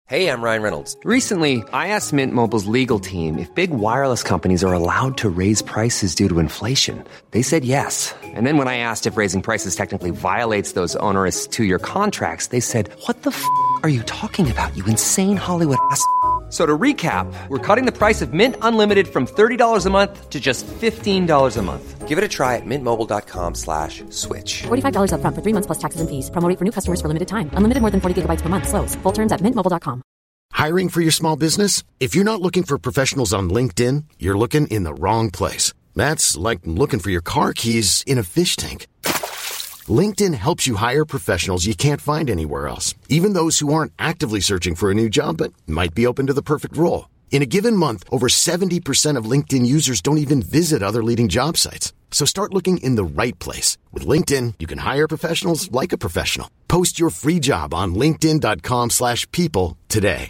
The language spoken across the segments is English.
Hey, I'm Ryan Reynolds. Recently, I asked Mint Mobile's legal team if big wireless companies are allowed to raise prices due to inflation. They said yes. And then when I asked if raising prices technically violates those onerous two-year contracts, they said, "What the f*** are you talking about, you insane Hollywood ass?" So to recap, we're cutting the price of Mint Unlimited from $30 a month to just $15 a month. Give it a try at mintmobile.com/switch. $45 up front for 3 months plus taxes and fees. Promo rate for new customers for limited time. Unlimited more than 40 gigabytes per month. Slows full terms at mintmobile.com. Hiring for your small business? If you're not looking for professionals on LinkedIn, you're looking in the wrong place. That's like looking for your car keys in a fish tank. LinkedIn helps you hire professionals you can't find anywhere else, even those who aren't actively searching for a new job but might be open to the perfect role. In a given month, over 70% of LinkedIn users don't even visit other leading job sites. So start looking in the right place. With LinkedIn, you can hire professionals like a professional. Post your free job on linkedin.com/people today.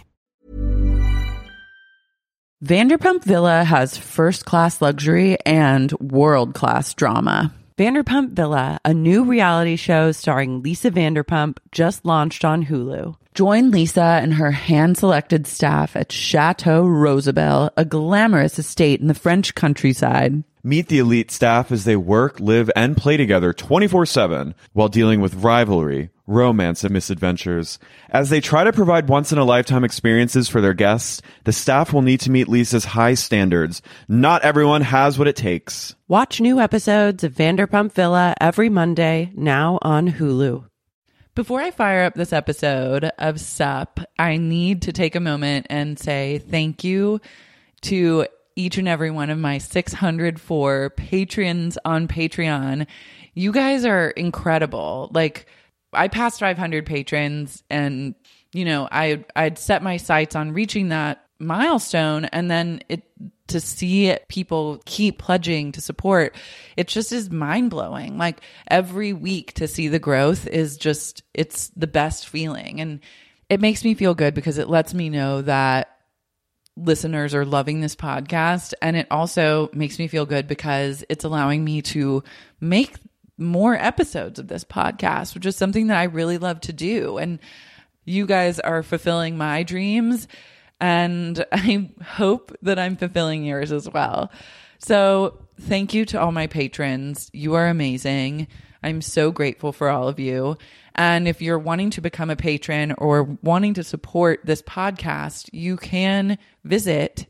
Vanderpump Villa has first-class luxury and world-class drama. Vanderpump Villa, a new reality show starring Lisa Vanderpump, just launched on Hulu. Join Lisa and her hand-selected staff at Chateau Rosabelle, a glamorous estate in the French countryside. Meet the elite staff as they work, live, and play together 24/7 while dealing with rivalry, romance, and misadventures. As they try to provide once-in-a-lifetime experiences for their guests, the staff will need to meet Lisa's high standards. Not everyone has what it takes. Watch new episodes of Vanderpump Villa every Monday, now on Hulu. Before I fire up this episode of SUP, I need to take a moment and say thank you to each and every one of my 604 patrons on Patreon. You guys are incredible. Like, I passed 500 patrons and, you know, I'd set my sights on reaching that milestone, and then to see people keep pledging to support, it just is mind-blowing. Like, every week to see the growth is just, it's the best feeling. And it makes me feel good because it lets me know that listeners are loving this podcast. And it also makes me feel good because it's allowing me to make more episodes of this podcast, which is something that I really love to do. And you guys are fulfilling my dreams, and I hope that I'm fulfilling yours as well. So thank you to all my patrons. You are amazing. I'm so grateful for all of you. And if you're wanting to become a patron or wanting to support this podcast, you can visit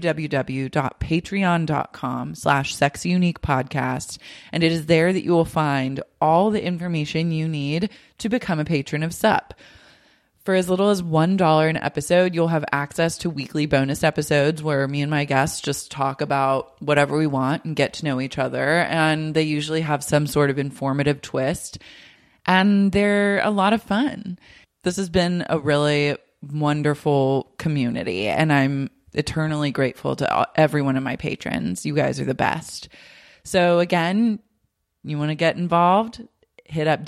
www.patreon.com/sexyuniquepodcast. And it is there that you will find all the information you need to become a patron of SUP. For as little as $1 an episode, you'll have access to weekly bonus episodes where me and my guests just talk about whatever we want and get to know each other. And they usually have some sort of informative twist. And they're a lot of fun. This has been a really wonderful community, and I'm eternally grateful to every one of my patrons. You guys are the best. So again, you want to get involved, hit up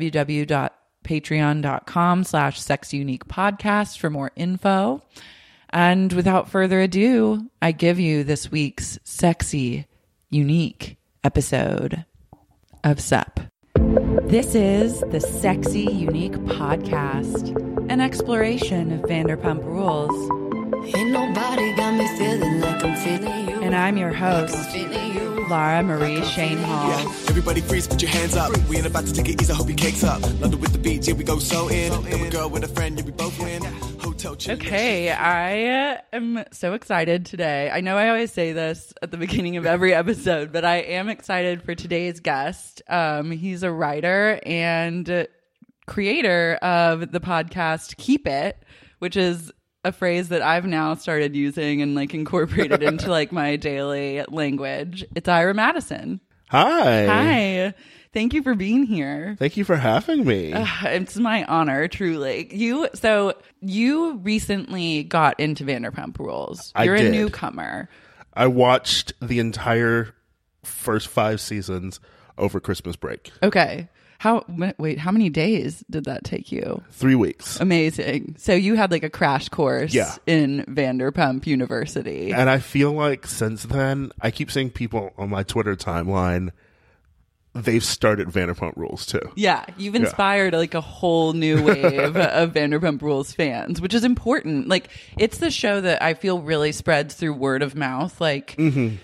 www.patreon.com/sexyuniquepodcast for more info. And without further ado, I give you this week's sexy, unique episode of SUP. This is the Sexy Unique Podcast, an exploration of Vanderpump Rules. Ain't nobody got me feeling like I'm feeling you. And I'm your host, Lara Marie Shane Hall. Yeah. Everybody freeze, put your hands up. We ain't about to take it easy, hope your cake's up. London with the beats, here we go so in. Then we go with a friend, yeah, we both win. Hotel chill. Okay, I am so excited today. I know I always say this at the beginning of every episode, but I am excited for today's guest. He's a writer and creator of the podcast Keep It, which is a phrase that I've now started using and like incorporated into like my daily language. It's Ira Madison. Hi. Hi. Thank you for being here. Thank you for having me. It's my honor, truly. You recently got into Vanderpump Rules. You're a newcomer. I watched the entire first 5 seasons over Christmas break. Okay. How many days did that take you? 3 weeks. Amazing. So you had like a crash course in Vanderpump University. And I feel like since then, I keep seeing people on my Twitter timeline they've started Vanderpump Rules too. Yeah, you've inspired like a whole new wave of Vanderpump Rules fans, which is important. Like, it's the show that I feel really spreads through word of mouth. Like,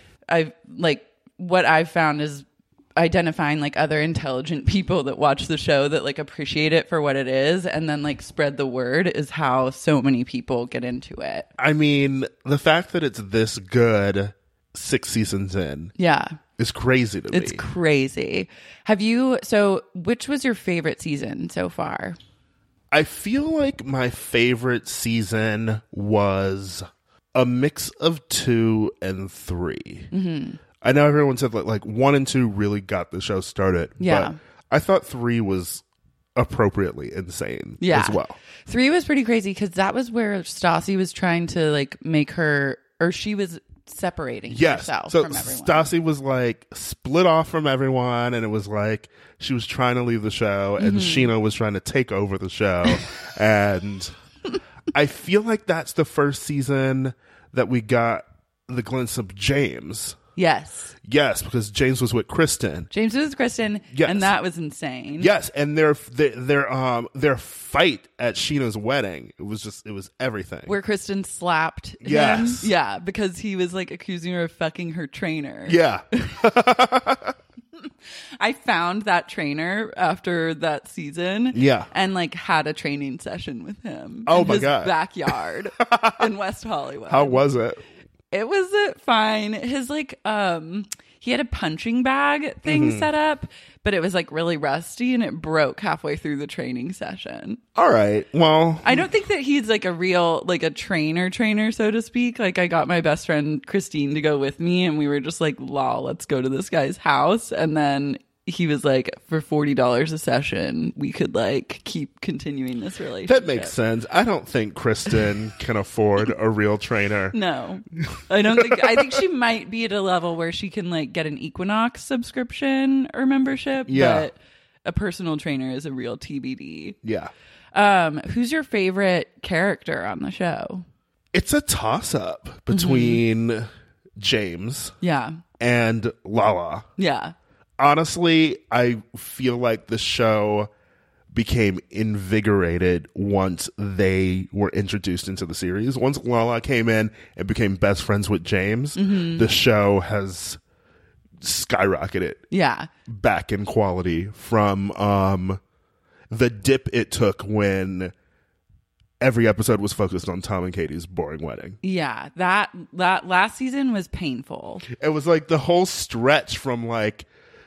what I've found is identifying like other intelligent people that watch the show that like appreciate it for what it is, and then like spread the word is how so many people get into it. I mean, the fact that it's this good 6 seasons in, is crazy to me. It's crazy. Which was your favorite season so far? I feel like my favorite season was a mix of 2 and 3. Mm-hmm. I know everyone said like 1 and 2 really got the show started. Yeah. But I thought 3 was appropriately insane as well. 3 was pretty crazy because that was where Stassi was trying to like make her, or she was separating herself from everyone. Stassi was like split off from everyone, and it was like she was trying to leave the show, and Sheena was trying to take over the show. And I feel like that's the first season that we got the glimpse of James. Yes, because James was with Kristen. James was with Kristen, and that was insane. Yes, and their fight at Sheena's wedding, it was everything. Where Kristen slapped him. Yes. Yeah, because he was like accusing her of fucking her trainer. Yeah. I found that trainer after that season. Yeah. And like had a training session with him. Oh in my his God. backyard in West Hollywood. How was it? It was fine. His like he had a punching bag thing set up, but it was like really rusty and it broke halfway through the training session. All right. Well, I don't think that he's like a real like a trainer, so to speak. Like, I got my best friend Christine to go with me, and we were just like, lol, let's go to this guy's house. And then he was like, for $40 a session, we could like keep continuing this relationship. that makes sense. I don't think Kristen can afford a real trainer. No, I don't think. I think she might be at a level where she can like get an Equinox subscription or membership. Yeah. But a personal trainer is a real TBD. Yeah. Who's your favorite character on the show? It's a toss-up between James and Lala. Yeah. Honestly, I feel like the show became invigorated once they were introduced into the series. Once Lala came in and became best friends with James, the show has skyrocketed back in quality from the dip it took when every episode was focused on Tom and Katie's boring wedding. Yeah, that last season was painful. It was like the whole stretch from like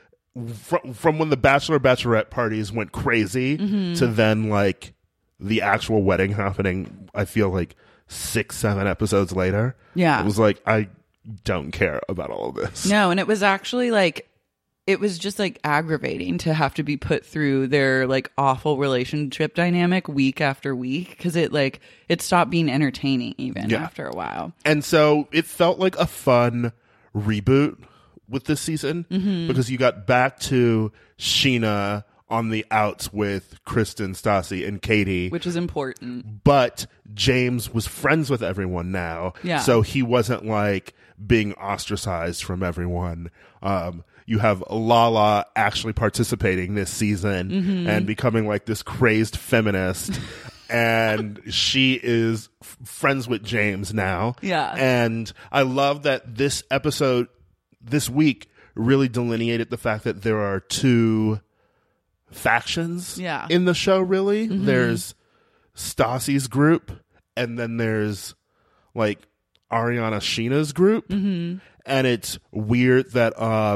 from when the Bachelor Bachelorette parties went crazy to then like the actual wedding happening. I feel like 6-7 episodes later. Yeah, it was like, I don't care about all of this. No, and it was actually like, it was just like aggravating to have to be put through their like awful relationship dynamic week after week, because it stopped being entertaining even after a while. And so it felt like a fun reboot with this season because you got back to Sheena on the outs with Kristen, Stassi, and Katie, which is important. But James was friends with everyone now, so he wasn't like being ostracized from everyone. You have Lala actually participating this season and becoming like this crazed feminist. And she is friends with James now. Yeah. And I love that this episode this week really delineated the fact that there are two factions in the show, really. There's Stassi's group, and then there's like Ariana Sheena's group. And it's weird that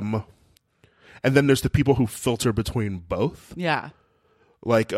and then there's the people who filter between both. Yeah. Like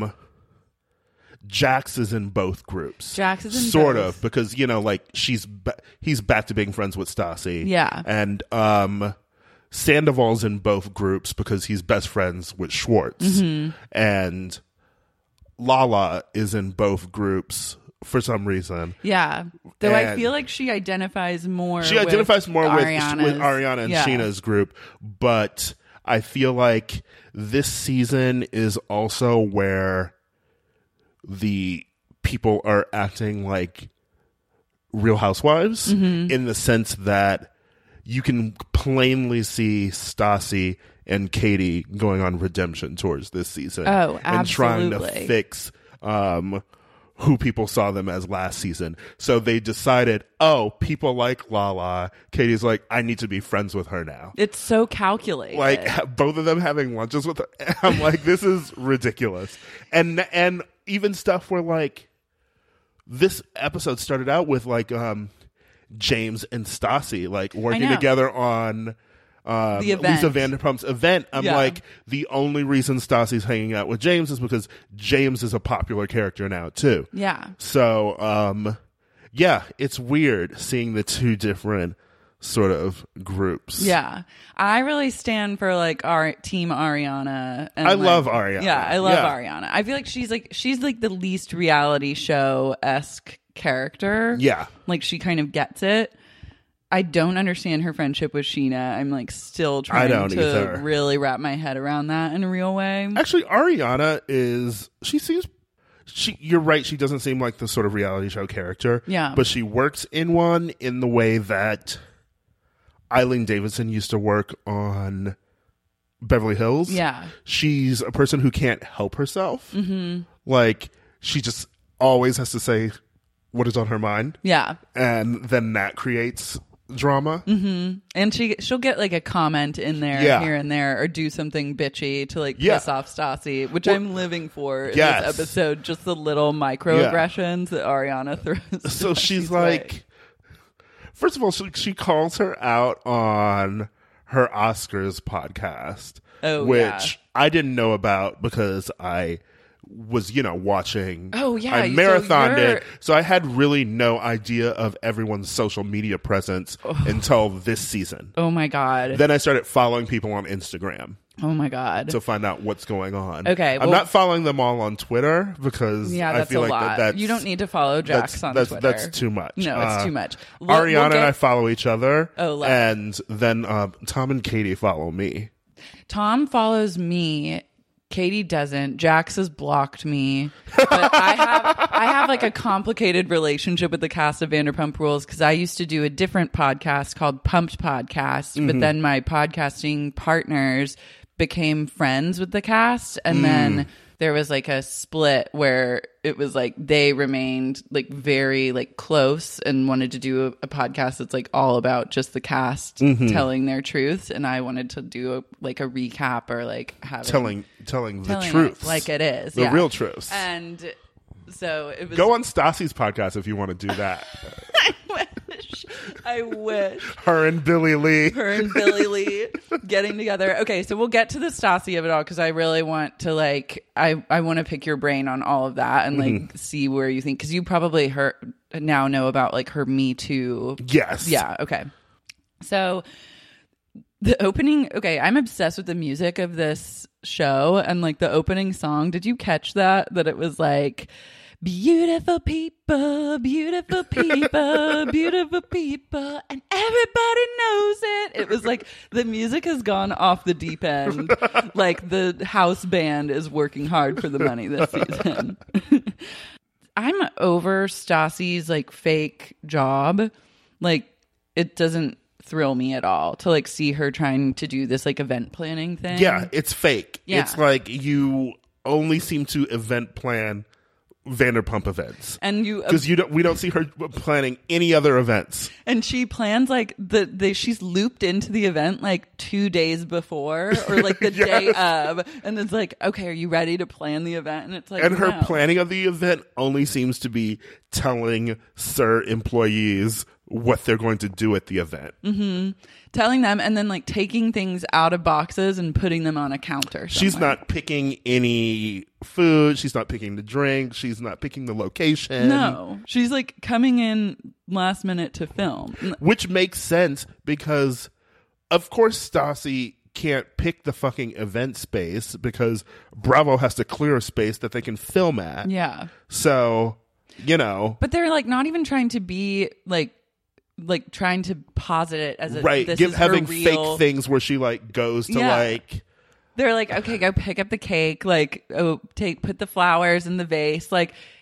Jax is in both groups. Jax is in sort both. of, because you know, like he's back to being friends with Stassi. Yeah. And Sandoval's in both groups because he's best friends with Schwartz. And Lala is in both groups for some reason. Yeah. Though I feel like she identifies more with Ariana and Sheena's group, but I feel like this season is also where the people are acting like Real Housewives in the sense that you can plainly see Stassi and Katie going on redemption tours this season. Oh, and trying to absolutely. fix who people saw them as last season. So they decided, oh, people like Lala. Katie's like, I need to be friends with her now. It's so calculated. Like both of them having lunches with her. I'm like, this is ridiculous. And even stuff where like this episode started out with like James and Stassi like working together on the event. Lisa Vanderpump's event. I'm Yeah. like, the only reason Stassi's hanging out with James is because James is a popular character now too. Yeah. So yeah, it's weird seeing the two different sort of groups. Yeah. I really stand for like our team Ariana. And I like, love Ariana. Yeah, I love Yeah. Ariana. I feel like she's like the least reality show-esque character. Yeah. Like she kind of gets it. I don't understand her friendship with Sheena. I'm like still trying don't to either. really wrap my head around that in a real way. Actually, Ariana you're right, she doesn't seem like the sort of reality show character. Yeah. But she works in one in the way that Eileen Davidson used to work on Beverly Hills. Yeah. She's a person who can't help herself. Mm-hmm. Like, she just always has to say what is on her mind. Yeah. And then that creates drama. Mm-hmm. And she'll get like a comment in there here and there or do something bitchy to like piss off Stassi, which I'm living for in this episode. Just the little microaggressions that Ariana throws. So she's like, first of all, she calls her out on her Oscars podcast, which I didn't know about because I was, watching. Oh, yeah. I marathoned it. So I had really no idea of everyone's social media presence until this season. Oh, my God. Then I started following people on Instagram. Oh, my God. To find out what's going on. Okay. I'm not following them all on Twitter because I feel like that's... You don't need to follow Jax on Twitter. That's too much. No, it's too much. Ariana and I follow each other. Oh, love and then Tom and Katie follow me. Tom follows me. Katie doesn't. Jax has blocked me. But I have like a complicated relationship with the cast of Vanderpump Rules because I used to do a different podcast called Pumped Podcast, but then my podcasting partners became friends with the cast, and then there was like a split where it was like they remained like very like close and wanted to do a podcast that's like all about just the cast telling their truths, and I wanted to do a recap or like telling the truth like it is, the real truths. And so it was. Go on Stassi's podcast if you want to do that. I wish. Her and Billy Lee getting together. Okay, so we'll get to the Stassi of it all because I really want to I want to pick your brain on all of that and like see where you think, because you probably now know about like her Me Too. Yes. Yeah. Okay. So the opening. Okay, I'm obsessed with the music of this show and like the opening song. Did you catch that? That it was like. Beautiful people, beautiful people, beautiful people, and everybody knows it. It was like the music has gone off the deep end. Like the house band is working hard for the money this season. I'm over Stassi's like fake job. Like it doesn't thrill me at all to like see her trying to do this like event planning thing. Yeah, it's fake. Yeah. It's like you only seem to event plan Vanderpump events, and we don't see her planning any other events, and she plans like she's looped into the event like 2 days before or like the day of, and it's like, okay, are you ready to plan the event? And it's like, and her no. planning of the event only seems to be telling SUR employees what they're going to do at the event. Telling them and then like taking things out of boxes and putting them on a counter somewhere. She's not picking any food. She's not picking the drink. She's not picking the location. No. She's like coming in last minute to film. Which makes sense because, of course, Stassi can't pick the fucking event space because Bravo has to clear a space that they can film at. Yeah. So, But they're like not even trying to be like trying to posit it as a right. This is having her real... fake things where she like goes to like. They're like, okay, go pick up the cake. Like, put the flowers in the vase. Like,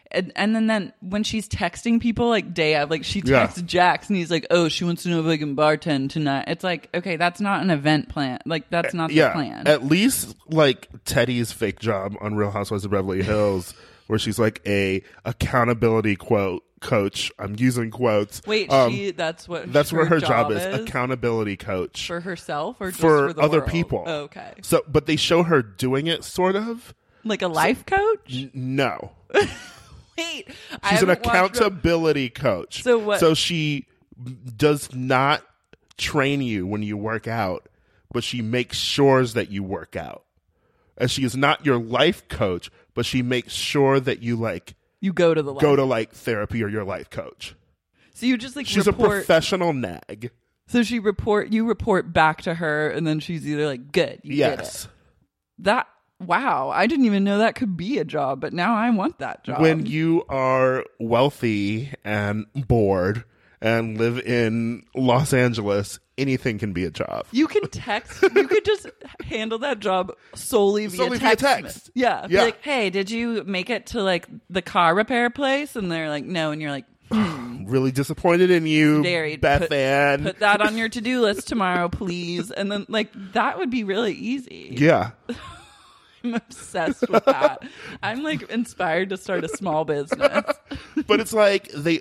And then when she's texting people like day of, like she texts Jax and he's like, oh, she wants to know if I can bartend tonight. It's like, okay, that's not an event plan. Like that's not the plan. At least like Teddy's fake job on Real Housewives of Beverly Hills, where she's like a accountability coach. I'm using quotes. Wait, that's where her job is. Accountability coach for herself or just for the other world? people. Oh, okay. So, but they show her doing it sort of like a life coach. No. Wait, she's an accountability coach. So what? So she does not train you when you work out, but she makes sure that you work out. And she is not your life coach, but she makes sure that you go to therapy or your life coach. So you just she's a professional nag. So you report back to her, and then she's either like, good, you did it. Wow, I didn't even know that could be a job, but now I want that job. When you are wealthy and bored and live in Los Angeles, anything can be a job. You can text. You could just handle that job solely via text. Yeah. Be like, hey, did you make it to like the car repair place? And they're like, no. And you're like, really disappointed in you, Beth Ann. Put that on your to-do list tomorrow, please. And then like that would be really easy. Yeah. I'm obsessed with that. I'm like inspired to start a small business. But it's like they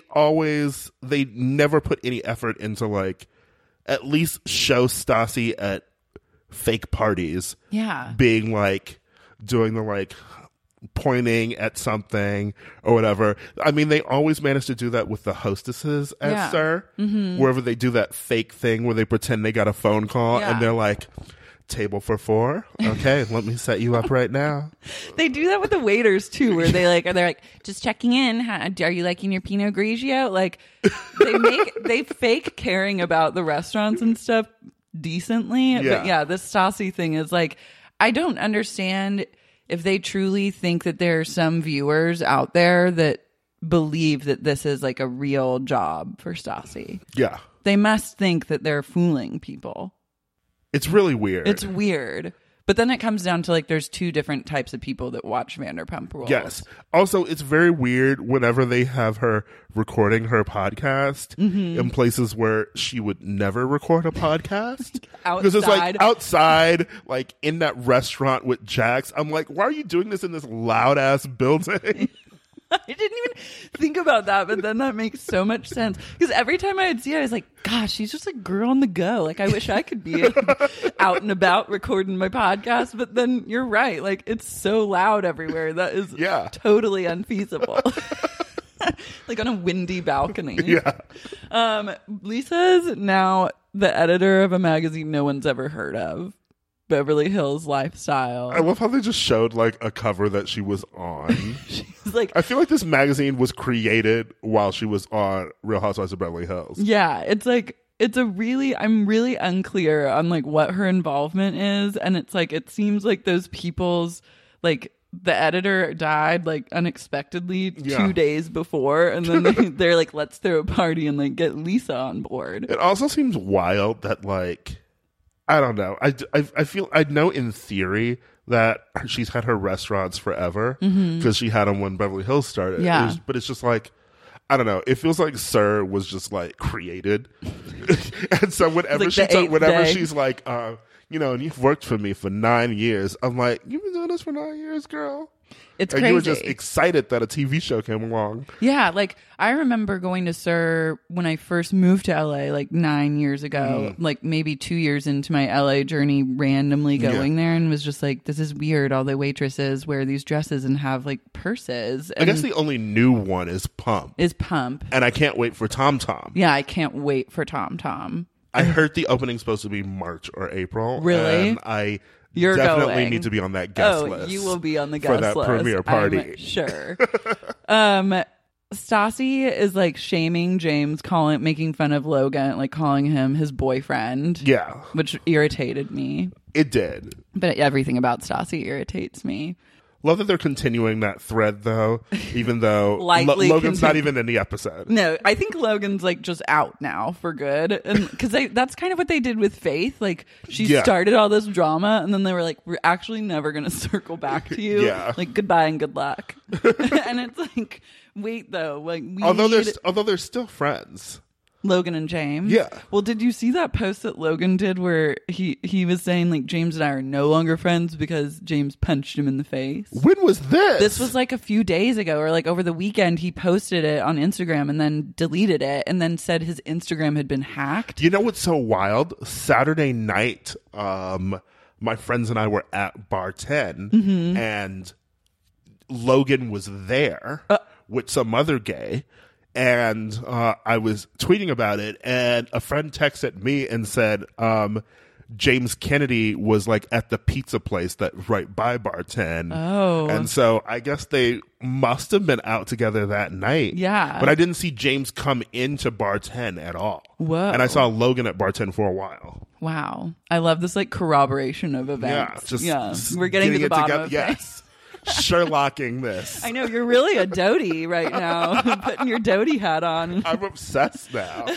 never put any effort into like at least show Stassi at fake parties. Yeah. Being like doing the like pointing at something or whatever. I mean, they always manage to do that with the hostesses at SUR, wherever they do that fake thing where they pretend they got a phone call and they're like, table for 4. Okay, let me set you up right now. They do that with the waiters too, where they're like, just checking in. Are you liking your Pinot Grigio? Like, they fake caring about the restaurants and stuff decently. Yeah. But yeah, this Stassi thing is like, I don't understand if they truly think that there are some viewers out there that believe that this is like a real job for Stassi. Yeah, they must think that they're fooling people. It's really weird. It's weird. But then it comes down to like there's 2 different types of people that watch Vanderpump Rules. Yes. Also, it's very weird whenever they have her recording her podcast in places where she would never record a podcast. Because it's like outside, like in that restaurant with Jax. I'm like, why are you doing this in this loud ass building? I didn't even think about that, but then that makes so much sense. Because every time I would see it, I was like, gosh, she's just a girl on the go. Like, I wish I could be out and about recording my podcast. But then you're right. Like, it's so loud everywhere. That is totally unfeasible. Like on a windy balcony. Yeah. Lisa's now the editor of a magazine no one's ever heard of. Beverly Hills Lifestyle. I love how they just showed like a cover that she was on. She's like, I feel like this magazine was created while she was on Real Housewives of Beverly Hills. Yeah, it's like I'm really unclear on like what her involvement is, and it's like it seems like those people's like the editor died like unexpectedly 2 days before, and then they're like, let's throw a party and like get Lisa on board. It also seems wild that like, I don't know. I feel I know in theory that she's had her restaurants forever because she had them when Beverly Hills started. Yeah. But it's just like, I don't know. It feels like SUR was just like created, and so whenever like she's like, you know, and you've worked for me for 9 years, I'm like, you've been doing this for 9 years, girl. It's and crazy. You were just excited that a TV show came along. Yeah, like I remember going to SUR when I first moved to LA like 9 years ago, like maybe 2 years into my LA journey, randomly going there and was just like, this is weird. All the waitresses wear these dresses and have like purses. And I guess the only new one is Pump. And I can't wait for Tom Tom. Yeah, I can't wait for Tom Tom. I heard the opening's supposed to be March or April. Really? And I You're definitely going. need to be on that guest list. You will be on the guest list for that premiere party. I'm sure. Stassi is like shaming James, making fun of Logan, like calling him his boyfriend. Yeah, which irritated me. It did. But everything about Stassi irritates me. Love that they're continuing that thread, though, even though Lightly Logan's not even in the episode. No, I think Logan's like just out now for good, and because that's kind of what they did with Faith. Like she started all this drama, and then they were like, "We're actually never going to circle back to you. Like goodbye and good luck." And it's like, wait though, like although they're still friends. Logan and James. Yeah. Well, did you see that post that Logan did where he was saying like James and I are no longer friends because James punched him in the face? When was this? This was like a few days ago, or like over the weekend. He posted it on Instagram and then deleted it and then said his Instagram had been hacked. You know what's so wild? Saturday night, my friends and I were at Bar 10 and Logan was there with some other gay. And I was tweeting about it, and a friend texted me and said, James Kennedy was like at the pizza place that right by Bar 10. Oh. And so I guess they must have been out together that night. Yeah. But I didn't see James come into Bar 10 at all. Whoa. And I saw Logan at Bar 10 for a while. Wow. I love this like corroboration of events. Just we're getting to the bottom of yes. Sherlocking this. I know, you're really a Doty right now. Putting your Doty hat on. I'm obsessed now.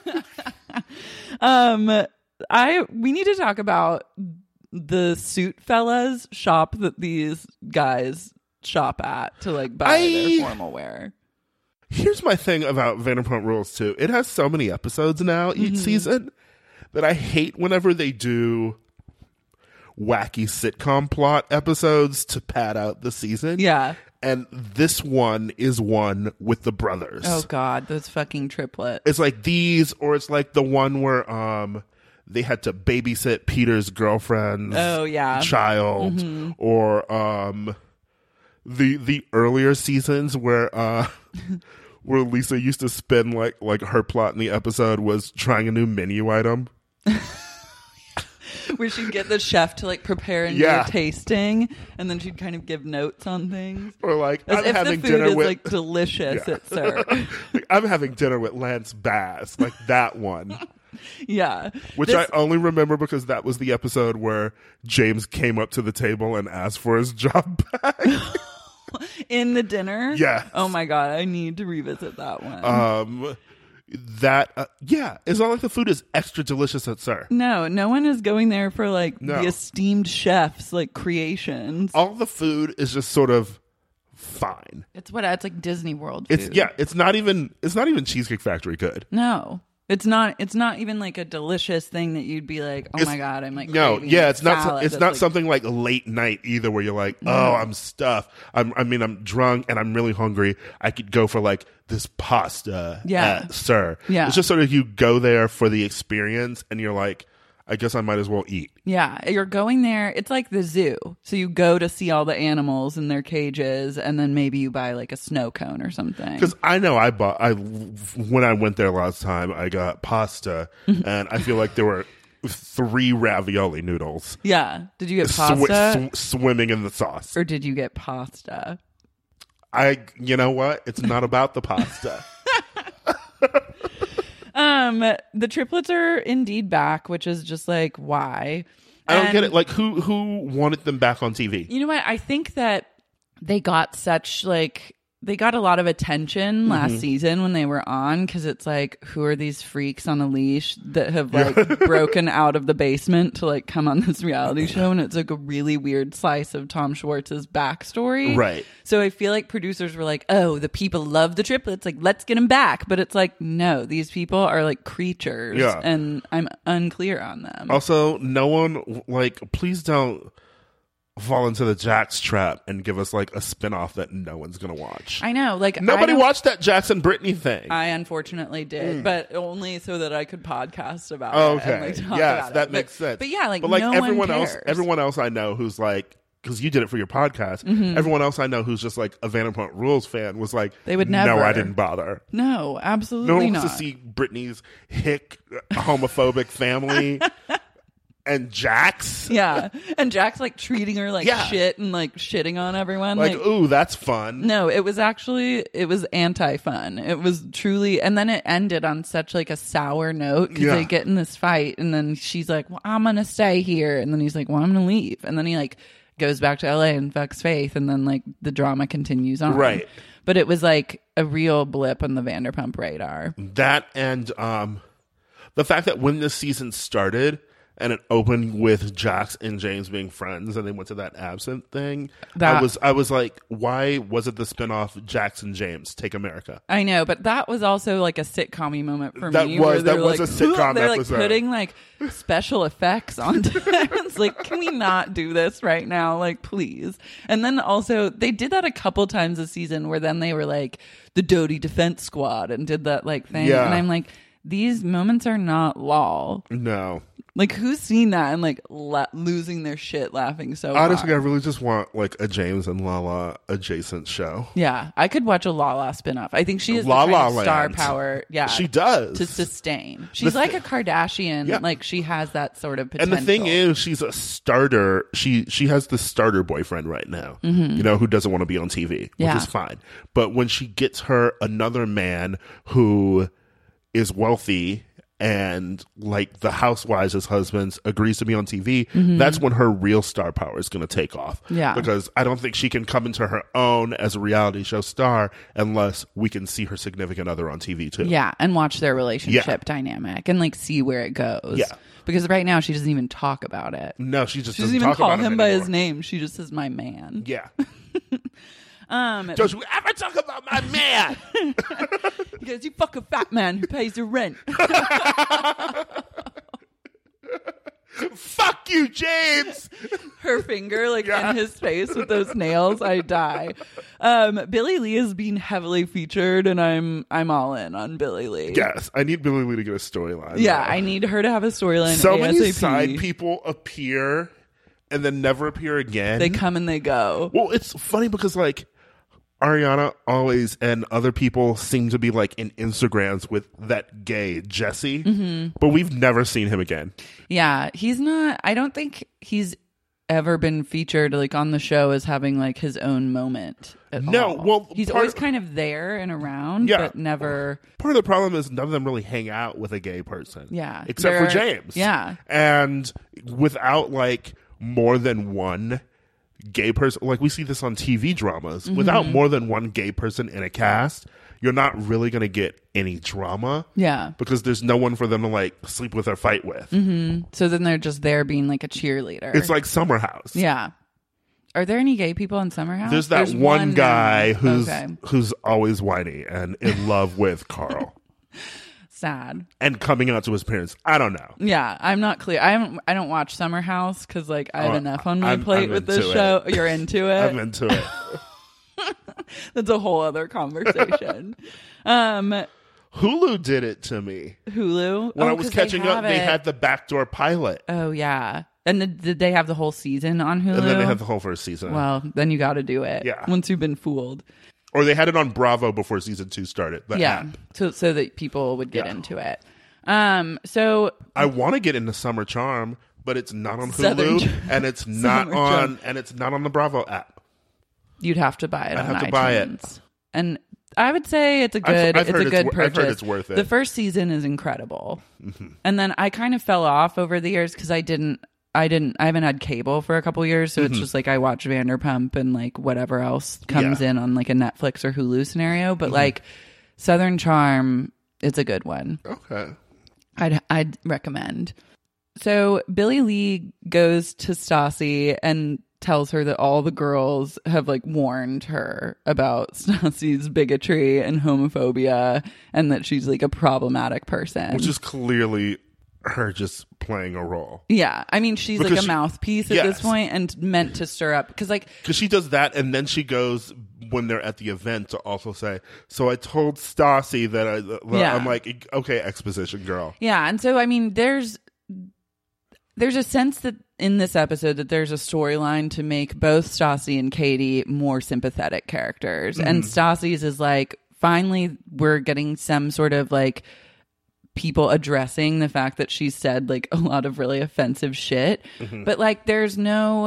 We need to talk about the Suit Fellas shop that these guys shop at to like buy their formal wear. Here's my thing about Vanderpump Rules 2. It has so many episodes now each season that I hate whenever they do wacky sitcom plot episodes to pad out the season. Yeah. And this one is one with the brothers. Oh God, those fucking triplets. It's like these, or it's like the one where they had to babysit Peter's girlfriend's child, or the earlier seasons where where Lisa used to spend like her plot in the episode was trying a new menu item. Where she'd get the chef to like prepare and do a tasting, and then she'd kind of give notes on things. Or like, as I'm if having the food dinner is with like delicious at Sir. I'm having dinner with Lance Bass, like that one. Yeah. Which I only remember because that was the episode where James came up to the table and asked for his job back. In the dinner? Yeah. Oh my God, I need to revisit that one. It's not like the food is extra delicious at Sir. No one is going there for like the esteemed chef's like creations. All the food is just sort of fine. It's like Disney World food. It's not even Cheesecake Factory good. No. It's not even like a delicious thing that you'd be like, oh my God, I'm like, it's not like, something like late night either where you're like, I'm stuffed. I'm drunk and I'm really hungry. I could go for like this pasta at Sir. Yeah. It's just sort of you go there for the experience and you're like, I guess I might as well eat. Yeah, you're going there. It's like the zoo. So you go to see all the animals in their cages, and then maybe you buy like a snow cone or something. Because I know when I went there last time, I got pasta, and I feel like there were 3 ravioli noodles. Yeah. Did you get pasta? Swimming in the sauce. Or did you get pasta? You know what? It's not about the pasta. The triplets are indeed back, which is just like, why? I don't get it. Like, who wanted them back on TV? You know what? I think that they got they got a lot of attention last season when they were on, because it's like, who are these freaks on a leash that have like broken out of the basement to like come on this reality show? And it's like a really weird slice of Tom Schwartz's backstory. Right. So I feel like producers were like, oh, the people love the triplets, like, let's get them back. But it's like, no, these people are like creatures. Yeah. And I'm unclear on them. Also, no one, like, please don't fall into the Jax trap and give us like a spinoff that no one's gonna watch. I know, like, nobody watched that Jax and Brittany thing. I unfortunately did, but only so that I could podcast about it. Okay, And, like, talk yes, about that it. makes sense. But yeah, like, but like no everyone one else, cares. everyone else I know who's like, because you did it for your podcast. Everyone else I know who's just like a Vanderpump Rules fan was like, they would never. No, I didn't bother. No, absolutely no one not. wants to see Brittany's hick homophobic family. And Jax. Yeah. And Jax like treating her like shit and like shitting on everyone. Like, ooh, that's fun. No, it was anti-fun. It was truly, and then it ended on such like a sour note because they get in this fight and then she's like, well, I'm going to stay here. And then he's like, well, I'm going to leave. And then he like goes back to LA and fucks Faith, and then like the drama continues on. Right. But it was like a real blip on the Vanderpump radar. That and the fact that when this season started and it opened with Jax and James being friends and they went to that absinthe thing, I was like, why was it the spinoff Jax and James Take America? I know, but that was also like a sitcom-y moment for that me. Was that was like, a sitcom they're episode. Like putting like special effects on. It's like, can we not do this right now? Like, please. And then also they did that a couple times this season where then they were like the Doty Defense Squad and did that like thing. Yeah. And I'm like, these moments are not lol. No. Like, who's seen that and like losing their shit laughing so Honestly, hard? I really just want like a James and Lala adjacent show. Yeah, I could watch a Lala spinoff. I think she has La the La kind of star Land. power. Yeah, She does. to sustain. She's like a Kardashian. Yeah. Like she has that sort of potential. And the thing is, she's a starter. She has the starter boyfriend right now, you know, who doesn't want to be on TV, Yeah. which is fine. But when she gets her another man who is wealthy and like the housewives' husbands agrees to be on TV, that's when her real star power is going to take off. Yeah. Because I don't think she can come into her own as a reality show star unless we can see her significant other on TV too. Yeah, and watch their relationship dynamic and like see where it goes. Yeah. Because right now she doesn't even talk about it. No, she just She doesn't doesn't even talk call about him by his anymore. name. She just says my man. Yeah. Don't you ever talk about my man? He goes, you fuck a fat man who pays your rent. Fuck you, James. Her finger like in his face with those nails. I die. Billie Lee is being heavily featured, and I'm all in on Billie Lee. Yes, I need Billie Lee to get a storyline. Yeah, though. I need her to have a storyline. So many ASAP. side people appear and then never appear again. They come and they go. Well, it's funny because like Ariana always and other people seem to be like in Instagrams with that gay Jesse, but we've never seen him again. Yeah, he's not. I don't think he's ever been featured like on the show as having like his own moment. No, all. well, he's always kind of there and around, Yeah. but never. Part of the problem is none of them really hang out with a gay person. Yeah, except for James. Yeah, and without like more than one gay person, like we see this on TV dramas, without more than one gay person in a cast, you're not really going to get any drama. Yeah, because there's no one for them to like sleep with or fight with. so then they're just there being like a cheerleader. It's like Summer House. Yeah. Are there any gay people in Summer House? There's that one guy now. who's always whiny and in love with Carl. Sad. And coming out to his parents. I don't know. Yeah, I'm not clear. I don't watch Summer House because like I have enough on my I'm plate with this into show. it. You're into it. I'm into it. That's a whole other conversation. Hulu did it to me. Hulu. When I was catching up, they had the backdoor pilot. Oh yeah. And did they have the whole season on Hulu? And then they had the whole first season. Well, then you got to do it. Yeah. Once you've been fooled. Or they had it on Bravo before season 2 started. The app. So that people would get into it. So I want to get into Summer Charm, but it's not on Southern Hulu and it's not Summer on Charm. the Bravo app. you'd have to buy it. I'd on have to iTunes. buy it. And I would say it's a good, I've heard good I've purchase. heard it's worth it. The first season is incredible, and then I kind of fell off over the years because I haven't had cable for a couple years, so it's just like I watch Vanderpump and like whatever else comes in on like a Netflix or Hulu scenario. But like Southern Charm, it's a good one. Okay, I'd recommend. So Billie Lee goes to Stassi and tells her that all the girls have like warned her about Stassi's bigotry and homophobia and that she's like a problematic person. which is clearly her just playing a role. Yeah. I mean, she's Because like a mouthpiece at this point and meant to stir up because she does that and then she goes when they're at the event to also say, so I told Stassi that I'm like, okay, exposition girl. Yeah. And so, I mean, there's a sense that in this episode that there's a storyline to make both Stassi and Katie more sympathetic characters. And Stassi's is like, finally, we're getting some sort of like people addressing the fact that she said like a lot of really offensive shit. But like, there's no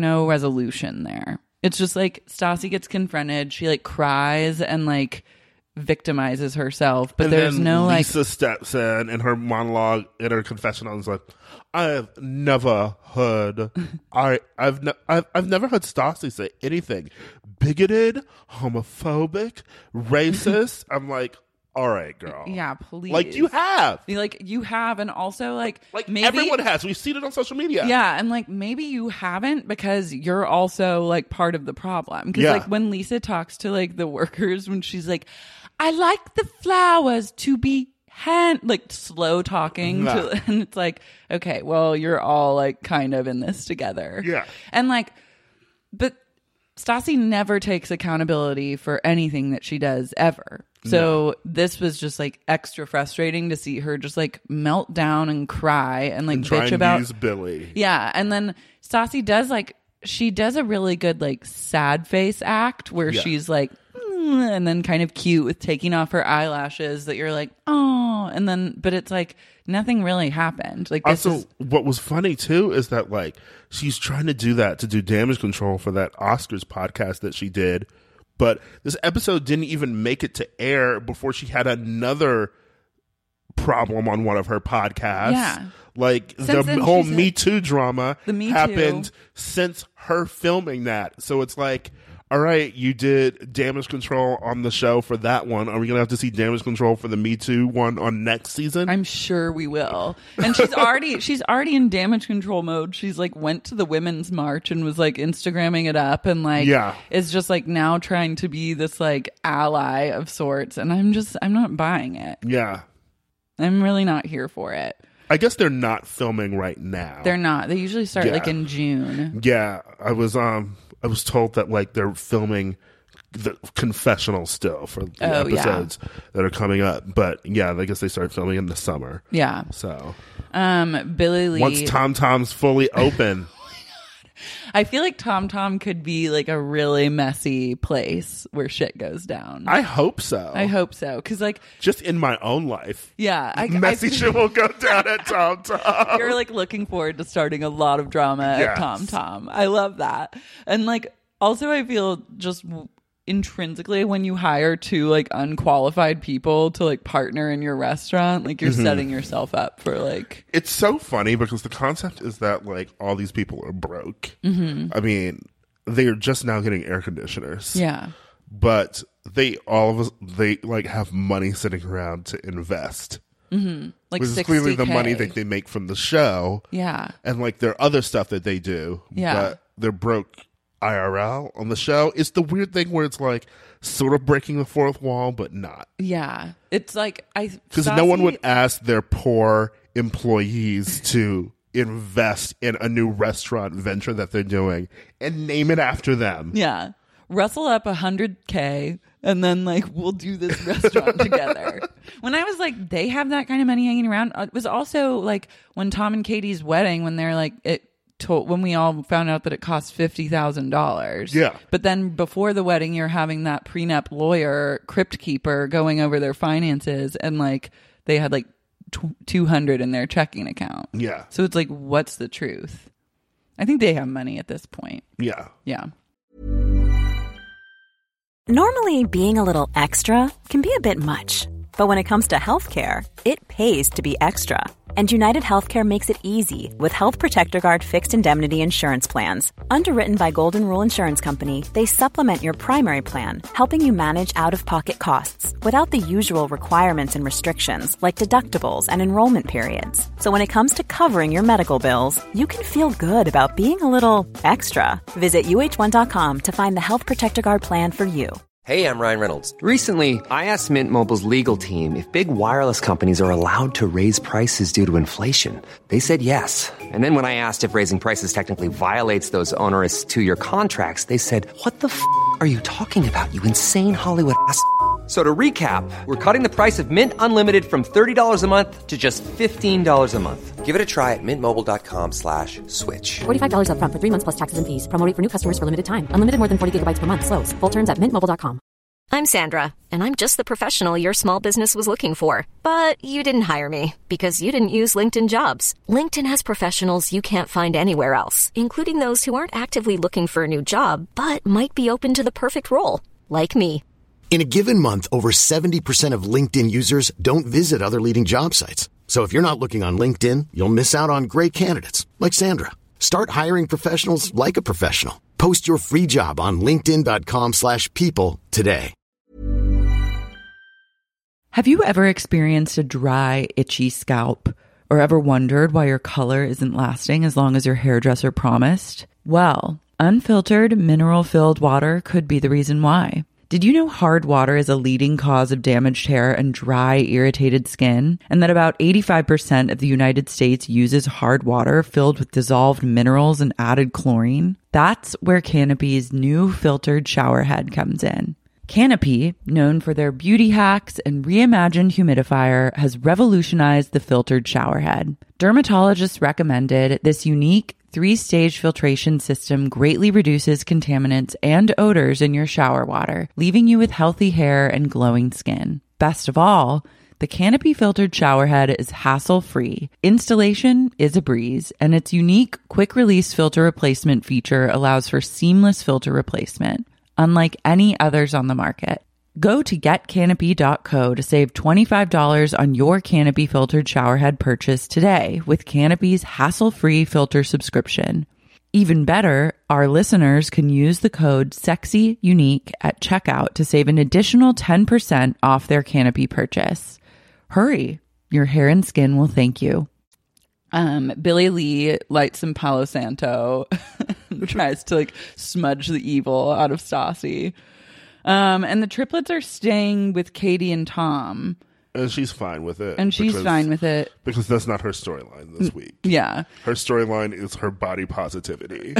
resolution there. It's just like Stassi gets confronted. She like cries and like victimizes herself, but and there's then no Lisa steps in her monologue in her confessional is like, I have never heard I've never heard Stassi say anything bigoted, homophobic, racist. I'm like, all right, girl. Yeah, please. Like you have. And also like maybe everyone has. We've seen it on social media. Yeah, and like maybe you haven't because you're also like part of the problem. Because like when Lisa talks to like the workers, when she's like, I like the flowers to be like slow talking and it's like, okay, well, you're all like kind of in this together. Yeah. And like, but Stassi never takes accountability for anything that she does ever. So this was just like extra frustrating to see her just like melt down and cry and like bitch about use Billy. Yeah, and then Stassi does like she does a really good like sad face act where she's like and then kind of cute with taking off her eyelashes that you're like, oh, and then but it's like nothing really happened. Like this also, what was funny too is that like she's trying to do that to do damage control for that Oscars podcast that she did. But this episode didn't even make it to air before she had another problem on one of her podcasts. Yeah. Like since the whole Me Too drama happened Too. since her filming that. So it's like, all right, you did damage control on the show for that one. Are we going to have to see damage control for the Me Too one on next season? I'm sure we will. And she's already in damage control mode. She's like went to the Women's March and was like Instagramming it up and like is just like now trying to be this like ally of sorts. And I'm not buying it. Yeah. I'm really not here for it. I guess they're not filming right now. They're not. They usually start like in June. Yeah. I was told that like they're filming the confessional still for the episodes that are coming up, but yeah, I guess they start filming in the summer. Yeah. So, Billy Lee. once Tom Tom's fully open, I feel like Tom Tom could be like a really messy place where shit goes down. I hope so. Because like just in my own life, messy shit will go down at Tom Tom. You're like looking forward to starting a lot of drama at Tom Tom. I love that. And like also I feel just intrinsically when you hire two like unqualified people to like partner in your restaurant, like you're setting yourself up for like. It's so funny because the concept is that like all these people are broke. I mean, they are just now getting air conditioners. Yeah. But they like have money sitting around to invest. Like which is 60K. clearly the money that they make from the show. Yeah. And like their other stuff that they do. Yeah. But they're broke IRL on the show. It's the weird thing where it's like sort of breaking the fourth wall, but not. Yeah. It's like because no one would ask their poor employees to invest in a new restaurant venture that they're doing and name it after them. Yeah. Rustle up $100K and then like we'll do this restaurant together. When I was like, they have that kind of money hanging around. It was also like when Tom and Katie's wedding, when they're like when we all found out that it cost $50,000. Yeah. But then before the wedding, you're having that prenup lawyer, crypt keeper, going over their finances, and like they had like $200 in their checking account. Yeah. So it's like, what's the truth? I think they have money at this point. Yeah. Yeah. Normally, being a little extra can be a bit much. But when it comes to healthcare, it pays to be extra. And United Healthcare makes it easy with Health Protector Guard fixed indemnity insurance plans. Underwritten by Golden Rule Insurance Company, they supplement your primary plan, helping you manage out-of-pocket costs without the usual requirements and restrictions like deductibles and enrollment periods. So when it comes to covering your medical bills, you can feel good about being a little extra. Visit UH1.com to find the Health Protector Guard plan for you. Hey, I'm Ryan Reynolds. Recently, I asked Mint Mobile's legal team if big wireless companies are allowed to raise prices due to inflation. They said yes. And then when I asked if raising prices technically violates those onerous 2-year contracts, they said, "What the f*** are you talking about, you insane Hollywood ass?" So to recap, we're cutting the price of Mint Unlimited from $30 a month to just $15 a month. Give it a try at mintmobile.com/switch. $45 up front for 3 months plus taxes and fees. Promo rate for new customers for limited time. Unlimited more than 40 gigabytes per month. Slows full terms at mintmobile.com. I'm Sandra, and I'm just the professional your small business was looking for. But you didn't hire me because you didn't use LinkedIn Jobs. LinkedIn has professionals you can't find anywhere else, including those who aren't actively looking for a new job, but might be open to the perfect role, like me. In a given month, over 70% of LinkedIn users don't visit other leading job sites. So if you're not looking on LinkedIn, you'll miss out on great candidates like Sandra. Start hiring professionals like a professional. Post your free job on linkedin.com/people today. Have you ever experienced a dry, itchy scalp? Or ever wondered why your color isn't lasting as long as your hairdresser promised? Well, unfiltered, mineral-filled water could be the reason why. Did you know hard water is a leading cause of damaged hair and dry, irritated skin? And that about 85% of the United States uses hard water filled with dissolved minerals and added chlorine? That's where Canopy's new filtered shower head comes in. Canopy, known for their beauty hacks and reimagined humidifier, has revolutionized the filtered shower head. Dermatologists recommended this unique 3-stage filtration system greatly reduces contaminants and odors in your shower water, leaving you with healthy hair and glowing skin. Best of all, the Canopy filtered shower head is hassle-free. Installation is a breeze, and its unique quick-release filter replacement feature allows for seamless filter replacement, unlike any others on the market. Go to getcanopy.co to save $25 on your Canopy filtered showerhead purchase today with Canopy's hassle-free filter subscription. Even better, our listeners can use the code SEXYUNIQUE at checkout to save an additional 10% off their Canopy purchase. Hurry, your hair and skin will thank you. Billy Lee lights some Palo Santo and tries to smudge the evil out of Stassi. And the triplets are staying with Katie and Tom. And she's fine with it. Because that's not her storyline this week. Yeah. Her storyline is her body positivity.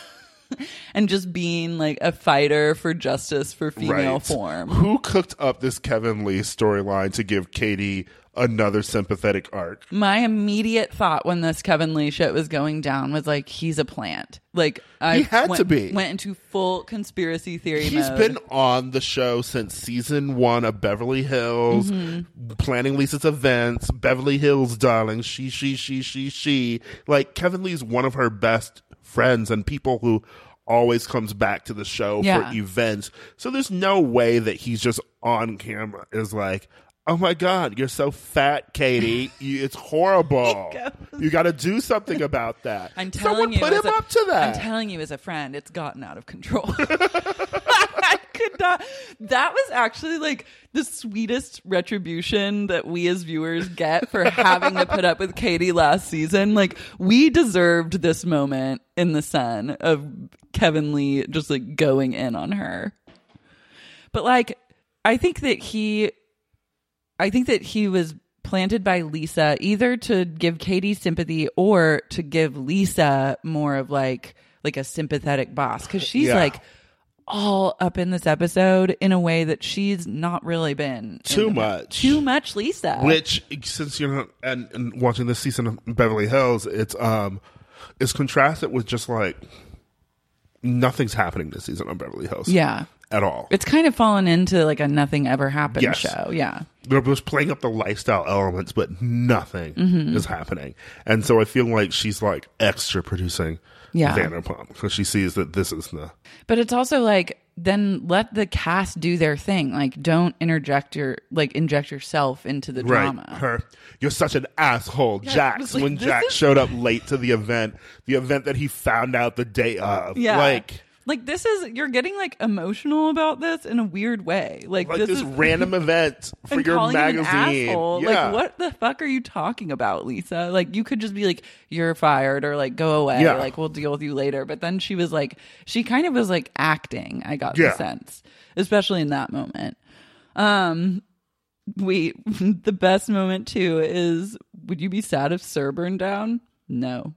And just being a fighter for justice for female form. Who cooked up this Kevin Lee storyline to give Katie another sympathetic arc? My immediate thought when this Kevin Lee shit was going down was he's a plant. He had to be. Went into full conspiracy theory He's mode. been on the show since season 1 of Beverly Hills, planning Lisa's events, Beverly Hills, darling, she. Kevin Lee's one of her best friends and people who always comes back to the show for events. So there's no way that he's just on camera is oh my God, you're so fat, Katie. It's horrible. You got to do something about that. Someone put him up to that. I'm telling you as a friend, it's gotten out of control. I could not. That was actually the sweetest retribution that we as viewers get for having to put up with Katie last season. We deserved this moment in the sun of Kevin Lee just going in on her. But I think that he was planted by Lisa either to give Katie sympathy or to give Lisa more of a sympathetic boss, because she's all up in this episode in a way that she's not really been. Too much Lisa. Which, since you're not and watching this season of Beverly Hills, it's contrasted with just nothing's happening this season on Beverly Hills. Yeah. At all. It's kind of fallen into a nothing ever happened show. Yeah. They're just playing up the lifestyle elements, but nothing is happening. And so I feel like she's extra producing Vanderpump because she sees that this is the. But it's also then let the cast do their thing. Don't inject yourself into the drama. You're such an asshole, Jax. When Jax showed up late to the event that he found out the day of. Yeah. This is, you're getting emotional about this in a weird way. This is random event for your magazine. Yeah. What the fuck are you talking about, Lisa? You could just be you're fired or go away. Yeah. We'll deal with you later. But then she was she kind of was acting. I got the sense, especially in that moment. The best moment too is, would you be sad if SUR burned down? No.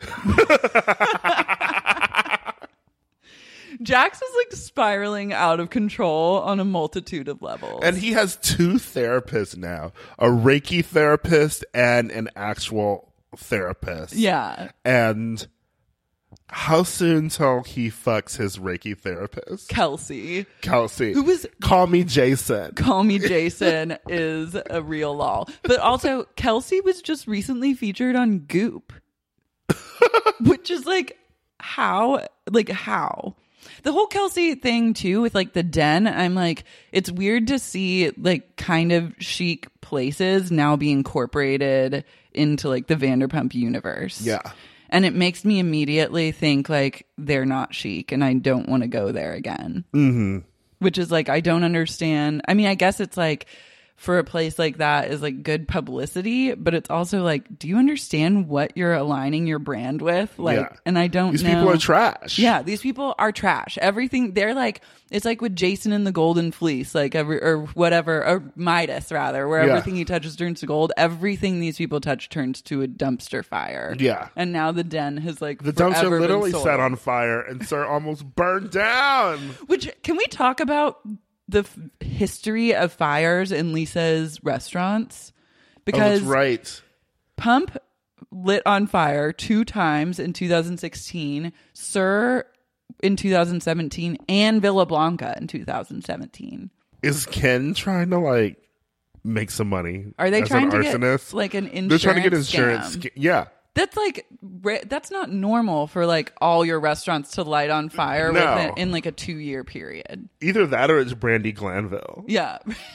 Jax is spiraling out of control on a multitude of levels. And he has 2 therapists now, a Reiki therapist and an actual therapist. Yeah. And how soon till he fucks his Reiki therapist? Kelsey. Who was Call Me Jason. Call Me Jason is a real lol. But also, Kelsey was just recently featured on Goop. Which is how? The whole Kelsey thing too with like the den, I'm like, it's weird to see like kind of chic places now be incorporated into like the Vanderpump universe. Yeah. And it makes me immediately think like they're not chic and I don't want to go there again. Mm-hmm. Which is like, I don't understand. I mean, I guess it's like for a place like that is like good publicity, but it's also like, do you understand what you're aligning your brand with? Like, Yeah. and I don't These know. people are trash. Yeah, these people are trash. Everything they're like, it's like with Jason and the Golden Fleece, like or whatever, or Midas rather, where Yeah. everything he touches turns to gold. Everything these people touch turns to a dumpster fire. Yeah. And now the den has like The dumpster forever been literally sold. set on fire and Sir almost burned down. Which, can we talk about the history of fires in Lisa's restaurants? Because that's right. Pump lit on fire 2 times in 2016, Sir in 2017, and Villa Blanca in 2017. Is Ken trying to like make some money? Are they as trying an to arsonist? get like an insurance? They're trying to get insurance. scam? Yeah. That's like that's not normal for like all your restaurants to light on fire No. in like a 2-year period. Either that or it's Brandy Glanville. Yeah.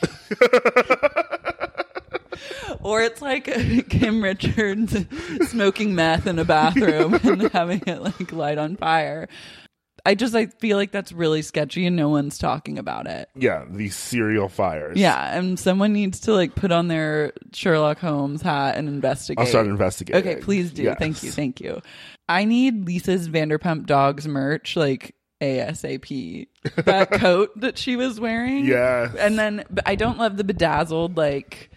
Or it's like Kim Richards smoking meth in a bathroom and having it like light on fire. I feel like that's really sketchy and no one's talking about it. Yeah, these serial fires. Yeah, and someone needs to like put on their Sherlock Holmes hat and investigate. I'll start investigating. Okay, please do. Yes. Thank you. I need Lisa's Vanderpump Dogs merch like ASAP. That coat that she was wearing. Yes. And then but I don't love the bedazzled like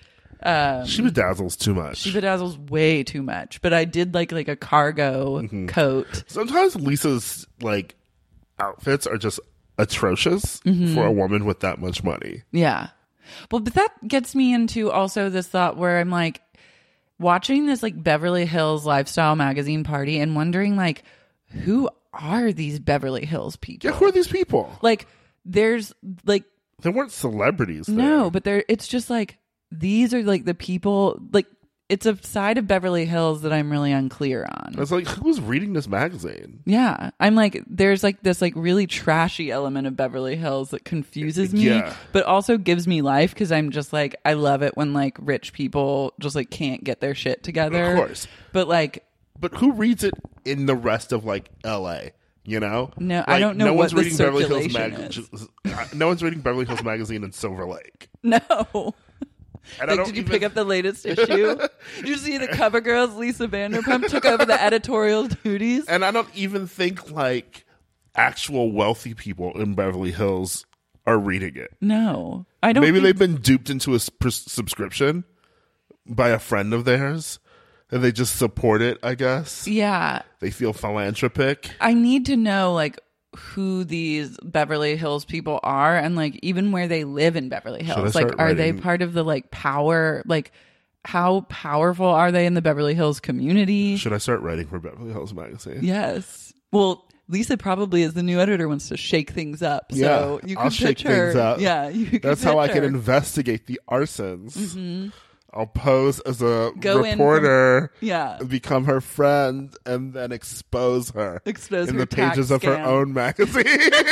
She bedazzles too much. she bedazzles way too much, but I did like a cargo coat. Sometimes Lisa's like outfits are just atrocious for a woman with that much money. Yeah. Well, but that gets me into also this thought where I'm like watching this like Beverly Hills lifestyle magazine party and wondering like, who are these Beverly Hills people? Yeah, who are these people? Like there's like, They weren't celebrities. no, but it's just like, these are like the people, like it's a side of Beverly Hills that I'm really unclear on. I was like, who's reading this magazine? Yeah. I'm like, there's like this like really trashy element of Beverly Hills that confuses me, Yeah. but also gives me life because I'm just like, I love it when like rich people just like can't get their shit together. Of course. But like, But who reads it in the rest of like LA? You know? No, Like, I don't know what the reading Beverly Hills circulation No one's reading Beverly Hills magazine in Silver Lake. no. And I Like, don't did you even- pick up the latest issue? Did you see the cover girls, Lisa Vanderpump, took over the editorial duties? And I don't even think like actual wealthy people in Beverly Hills are reading it. No. I don't Maybe think- they've been duped into a subscription by a friend of theirs and they just support it, I guess. Yeah. They feel philanthropic. I need to know like who these Beverly Hills people are and like even where they live in Beverly Should I Hills. Like start are they writing- part of the like power, like how powerful are they in the Beverly Hills community? Should I start writing for Beverly Hills magazine? Yes. Well, Lisa probably as the new editor wants to shake things up. So you can I'll shake pitch her. things up. Yeah, you can That's how I pitch can her. investigate the arsons. Mhm. I'll pose as a Go in reporter, yeah. become her friend, and then expose her Expose in her the pages tax of her scam. own magazine.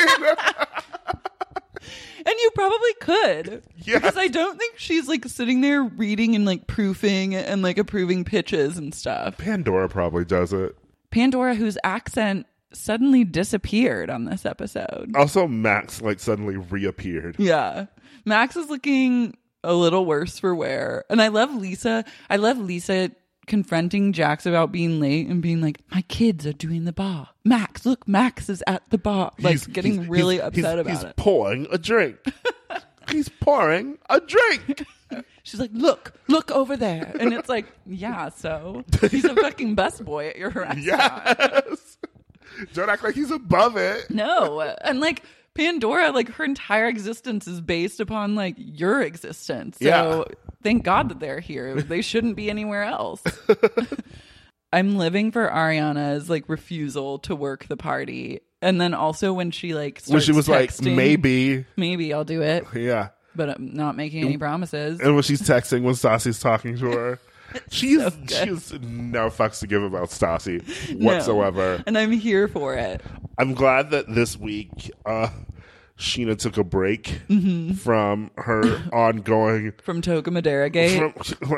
And you probably could. Yeah. Because I don't think she's like sitting there reading and like proofing and like approving pitches and stuff. Pandora probably does it. Pandora, whose accent suddenly disappeared on this episode. Also, Max like suddenly reappeared. Yeah. Max is looking a little worse for wear. And I love Lisa. I love Lisa confronting Jax about being late and being like, my kids are doing the bar. Max, look, Max is at the bar. Like getting really upset about he's it. pouring a drink. He's pouring a drink. She's like, look over there. And it's like, yeah, so he's a fucking busboy at your restaurant. Yes. Don't act like he's above it. No. And like Pandora, like her entire existence is based upon like your existence. So Yeah. thank God that they're here. They shouldn't be anywhere else. I'm living for Ariana's like refusal to work the party. And then also when she like starts When she was texting, like, maybe I'll do it. Yeah. But I'm not making any promises. And when she's texting, when Stassi's talking to her, she good. has no fucks to give about Stassi whatsoever. No. And I'm here for it. I'm glad that this week Sheena took a break from her ongoing from Toca Madera Gate.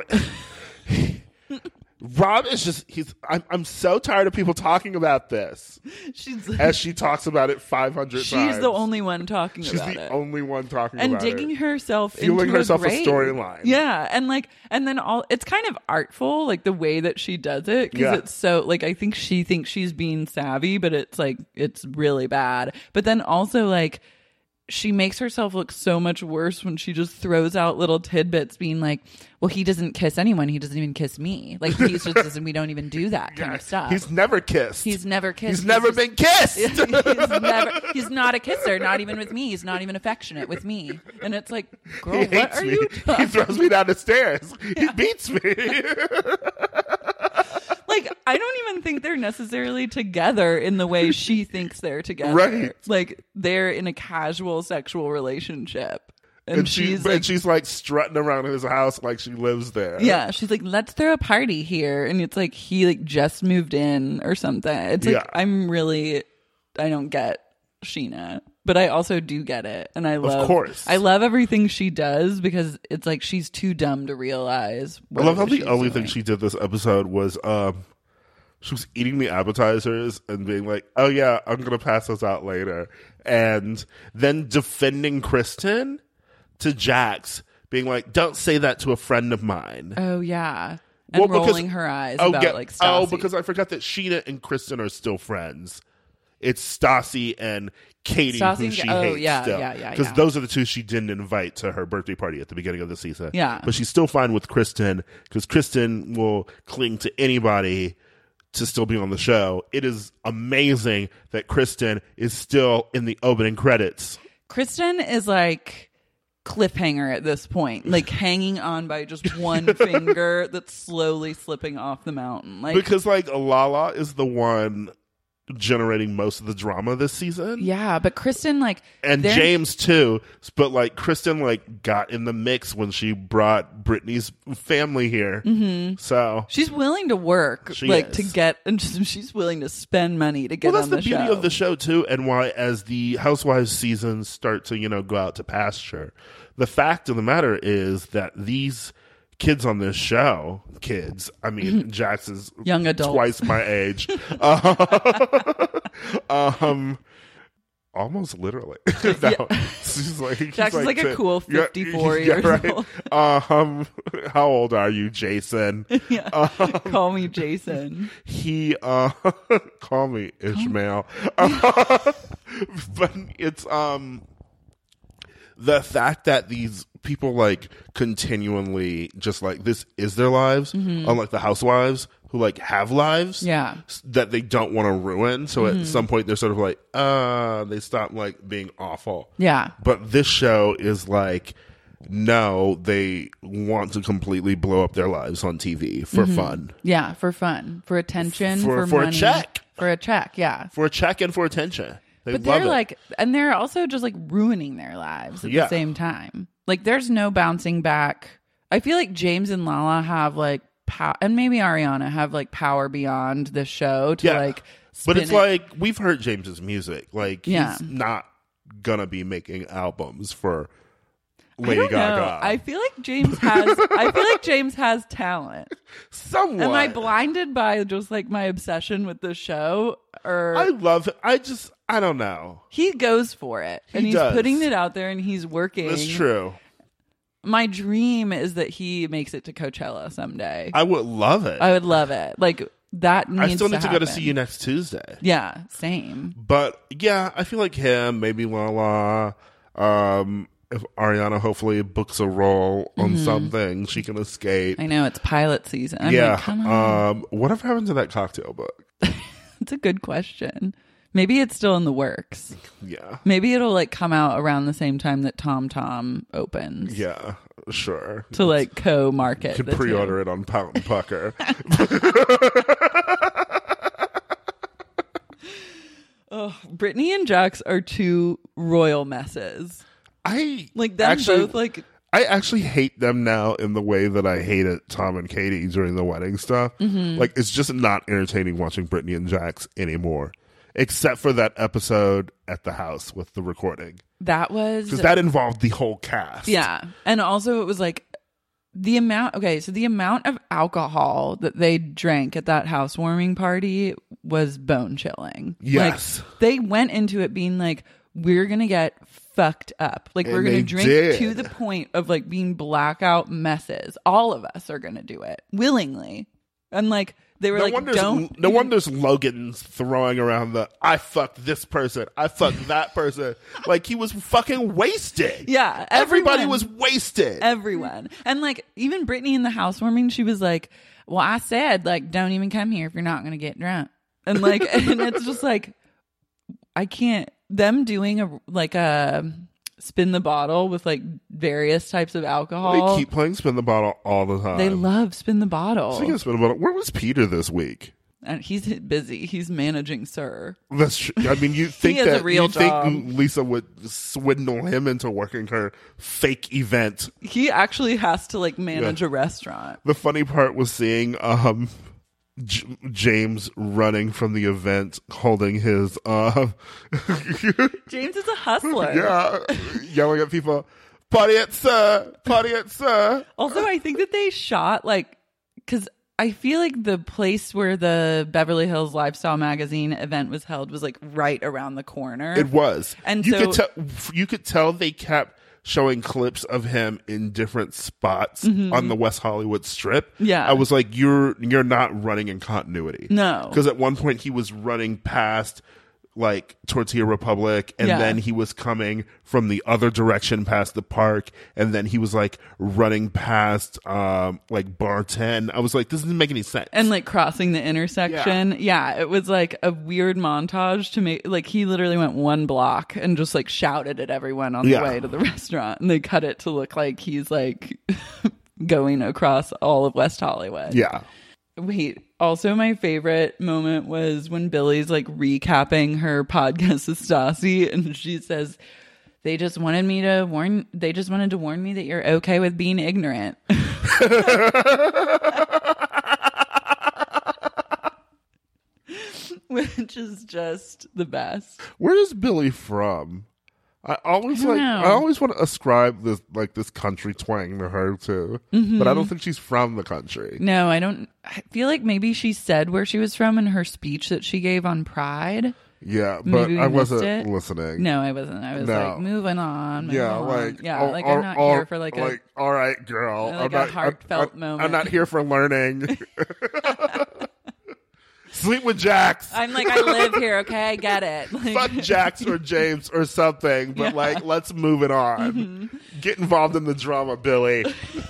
Rob is just I'm so tired of people talking about this. As she talks about it 500 times. She's the only one talking about it. She's the only one talking and about it. And digging herself Fueling into herself a grave. a storyline. Yeah, and then it's kind of artful, like the way that she does it, because it's so, like, I think she thinks she's being savvy, but it's like, it's really bad. But then also, like, she makes herself look so much worse when she just throws out little tidbits being like, well, he doesn't kiss anyone. He doesn't even kiss me. Like, he's just doesn't, we don't even do that kind of stuff. He's never kissed. He's never kissed. He's never been kissed. He's not a kisser, not even with me. He's not even affectionate with me. And it's like, girl, he what are you doing? He throws me down the stairs. Yeah. He beats me. Like, I don't even think they're necessarily together in the way she thinks they're together. Right. Like, they're in a casual sexual relationship. And she's like strutting around his house like she lives there. Yeah, she's like, let's throw a party here. And it's like he like just moved in or something. It's like, I don't get Sheena. But I also do get it. And I love everything she does, because it's like she's too dumb to realize. I love how the only thing she did this episode was she was eating the appetizers and being like, oh yeah, I'm going to pass those out later. And then defending Kristen to Jax, being like, don't say that to a friend of mine. Oh yeah. And rolling her eyes about like Stassi. Oh, because I forgot that Sheena and Kristen are still friends. It's Stassi and Katie who she hates still. Yeah. Because those are the two she didn't invite to her birthday party at the beginning of the season. Yeah. But she's still fine with Kristen, because Kristen will cling to anybody to still be on the show. It is amazing that Kristen is still in the opening credits. Kristen is like cliffhanger at this point, like hanging on by just one finger that's slowly slipping off the mountain. Like, because like Lala is the one generating most of the drama this season. Yeah, but Kristen and James too, but like Kristen like got in the mix when she brought Brittany's family here. Mm-hmm. So she's willing to work to get, and she's willing to spend money to get on the show. Well, that's the beauty of the show too, and why as the Housewives seasons start to go out to pasture, the fact of the matter is that these kids on this show, Jax is young adults, twice my age. Almost literally. No, Jax is like a cool 54 years old. How old are you, Jason? Call me Jason. Call me Ishmael. But it's the fact that these people like continually just like this is their lives, unlike the Housewives who like have lives that they don't want to ruin. So at some point they're sort of like, they stop like being awful. Yeah. But this show is like, no, they want to completely blow up their lives on TV for fun. Yeah, for fun, for attention, for money, a check. For a check, yeah. For a check and for attention. But they're like, and they're also just like ruining their lives at the same time. Like, there's no bouncing back. I feel like James and Lala have like and maybe Ariana have like power beyond this show to like. But it's like we've heard James's music. Like he's not gonna be making albums for Lady Gaga. I feel like James has. I feel like James has talent. Somewhat. Am I blinded by just like my obsession with the show? Or I love it. I don't know. He goes for it, and he's putting it out there, and he's working. That's true. My dream is that he makes it to Coachella someday. I would love it. I would love it. Like that needs to happen. I still need to go to see you next Tuesday. Yeah, same. But yeah, I feel like him, maybe Lala. If Ariana hopefully books a role on something, she can escape. I know, it's pilot season. I'm like, come on. Whatever happened to that cocktail book? It's a good question. Maybe it's still in the works. Yeah. Maybe it'll like come out around the same time that TomTom opens. Yeah, sure. To like co-market. You can pre-order it on Pout and Pucker. Oh, Brittany and Jax are two royal messes. I like them both. Like I actually hate them now in the way that I hated Tom and Katie during the wedding stuff. Like it's just not entertaining watching Brittany and Jax anymore. except for that episode at the house with the recording. That was... Because that involved the whole cast. Yeah. And also it was like the amount of alcohol that they drank at that housewarming party was bone chilling. Yes. Like, they went into it being like, we're going to get fucked up. Like, we're going to drink to the point of like being blackout messes. All of us are going to do it willingly. And like, they were no wonder Logan's throwing around the I fucked this person, I fucked that person. Like, he was fucking wasted. Yeah. Everybody was wasted. Everyone. And like, even Brittany in the housewarming, she was like, well, I said, like, don't even come here if you're not going to get drunk. And like, and it's just like, I can't, them doing a spin the bottle with like various types of alcohol. They keep playing spin the bottle all the time. They love spin the bottle. Speaking of spin the bottle, where was Peter this week? And he's busy. He's managing Sir. That's true. I mean, you think He has that a real you job. think Lisa would swindle him into working her fake event. He actually has to like manage a restaurant. The funny part was seeing James running from the event holding his James is a hustler. Yeah, yelling at people, party at Sir. Also, I think that they shot like, because I feel like the place where the Beverly Hills Lifestyle Magazine event was held was like right around the corner. It was. And you could tell they kept showing clips of him in different spots on the West Hollywood Strip. Yeah. I was like, you're not running in continuity. No. Because at one point he was running past like Tortilla Republic, and then he was coming from the other direction past the park, and then he was like running past like Bar 10. I was like, this doesn't make any sense. And like crossing the intersection. Yeah, it was like a weird montage to make, like, he literally went one block and just like shouted at everyone on the way to the restaurant, and they cut it to look like he's like going across all of West Hollywood. Yeah. Wait, also my favorite moment was when Billy's like recapping her podcast with Stassi, and she says, they just wanted to warn me that you're okay with being ignorant. Which is just the best. Where is Billy from? I always know. I always want to ascribe this country twang to her too, but I don't think she's from the country. No, I don't. I feel like maybe she said where she was from in her speech that she gave on Pride. Yeah, but I wasn't missed listening. No, I wasn't. I was like, moving on. I'm not all, here for like a all right, girl. like a heartfelt moment. I'm not here for learning. Sleep with Jax. I'm like, I live here, okay? I get it. Like, fuck Jax or James or something, but like, let's move it on. Get involved in the drama, Billy.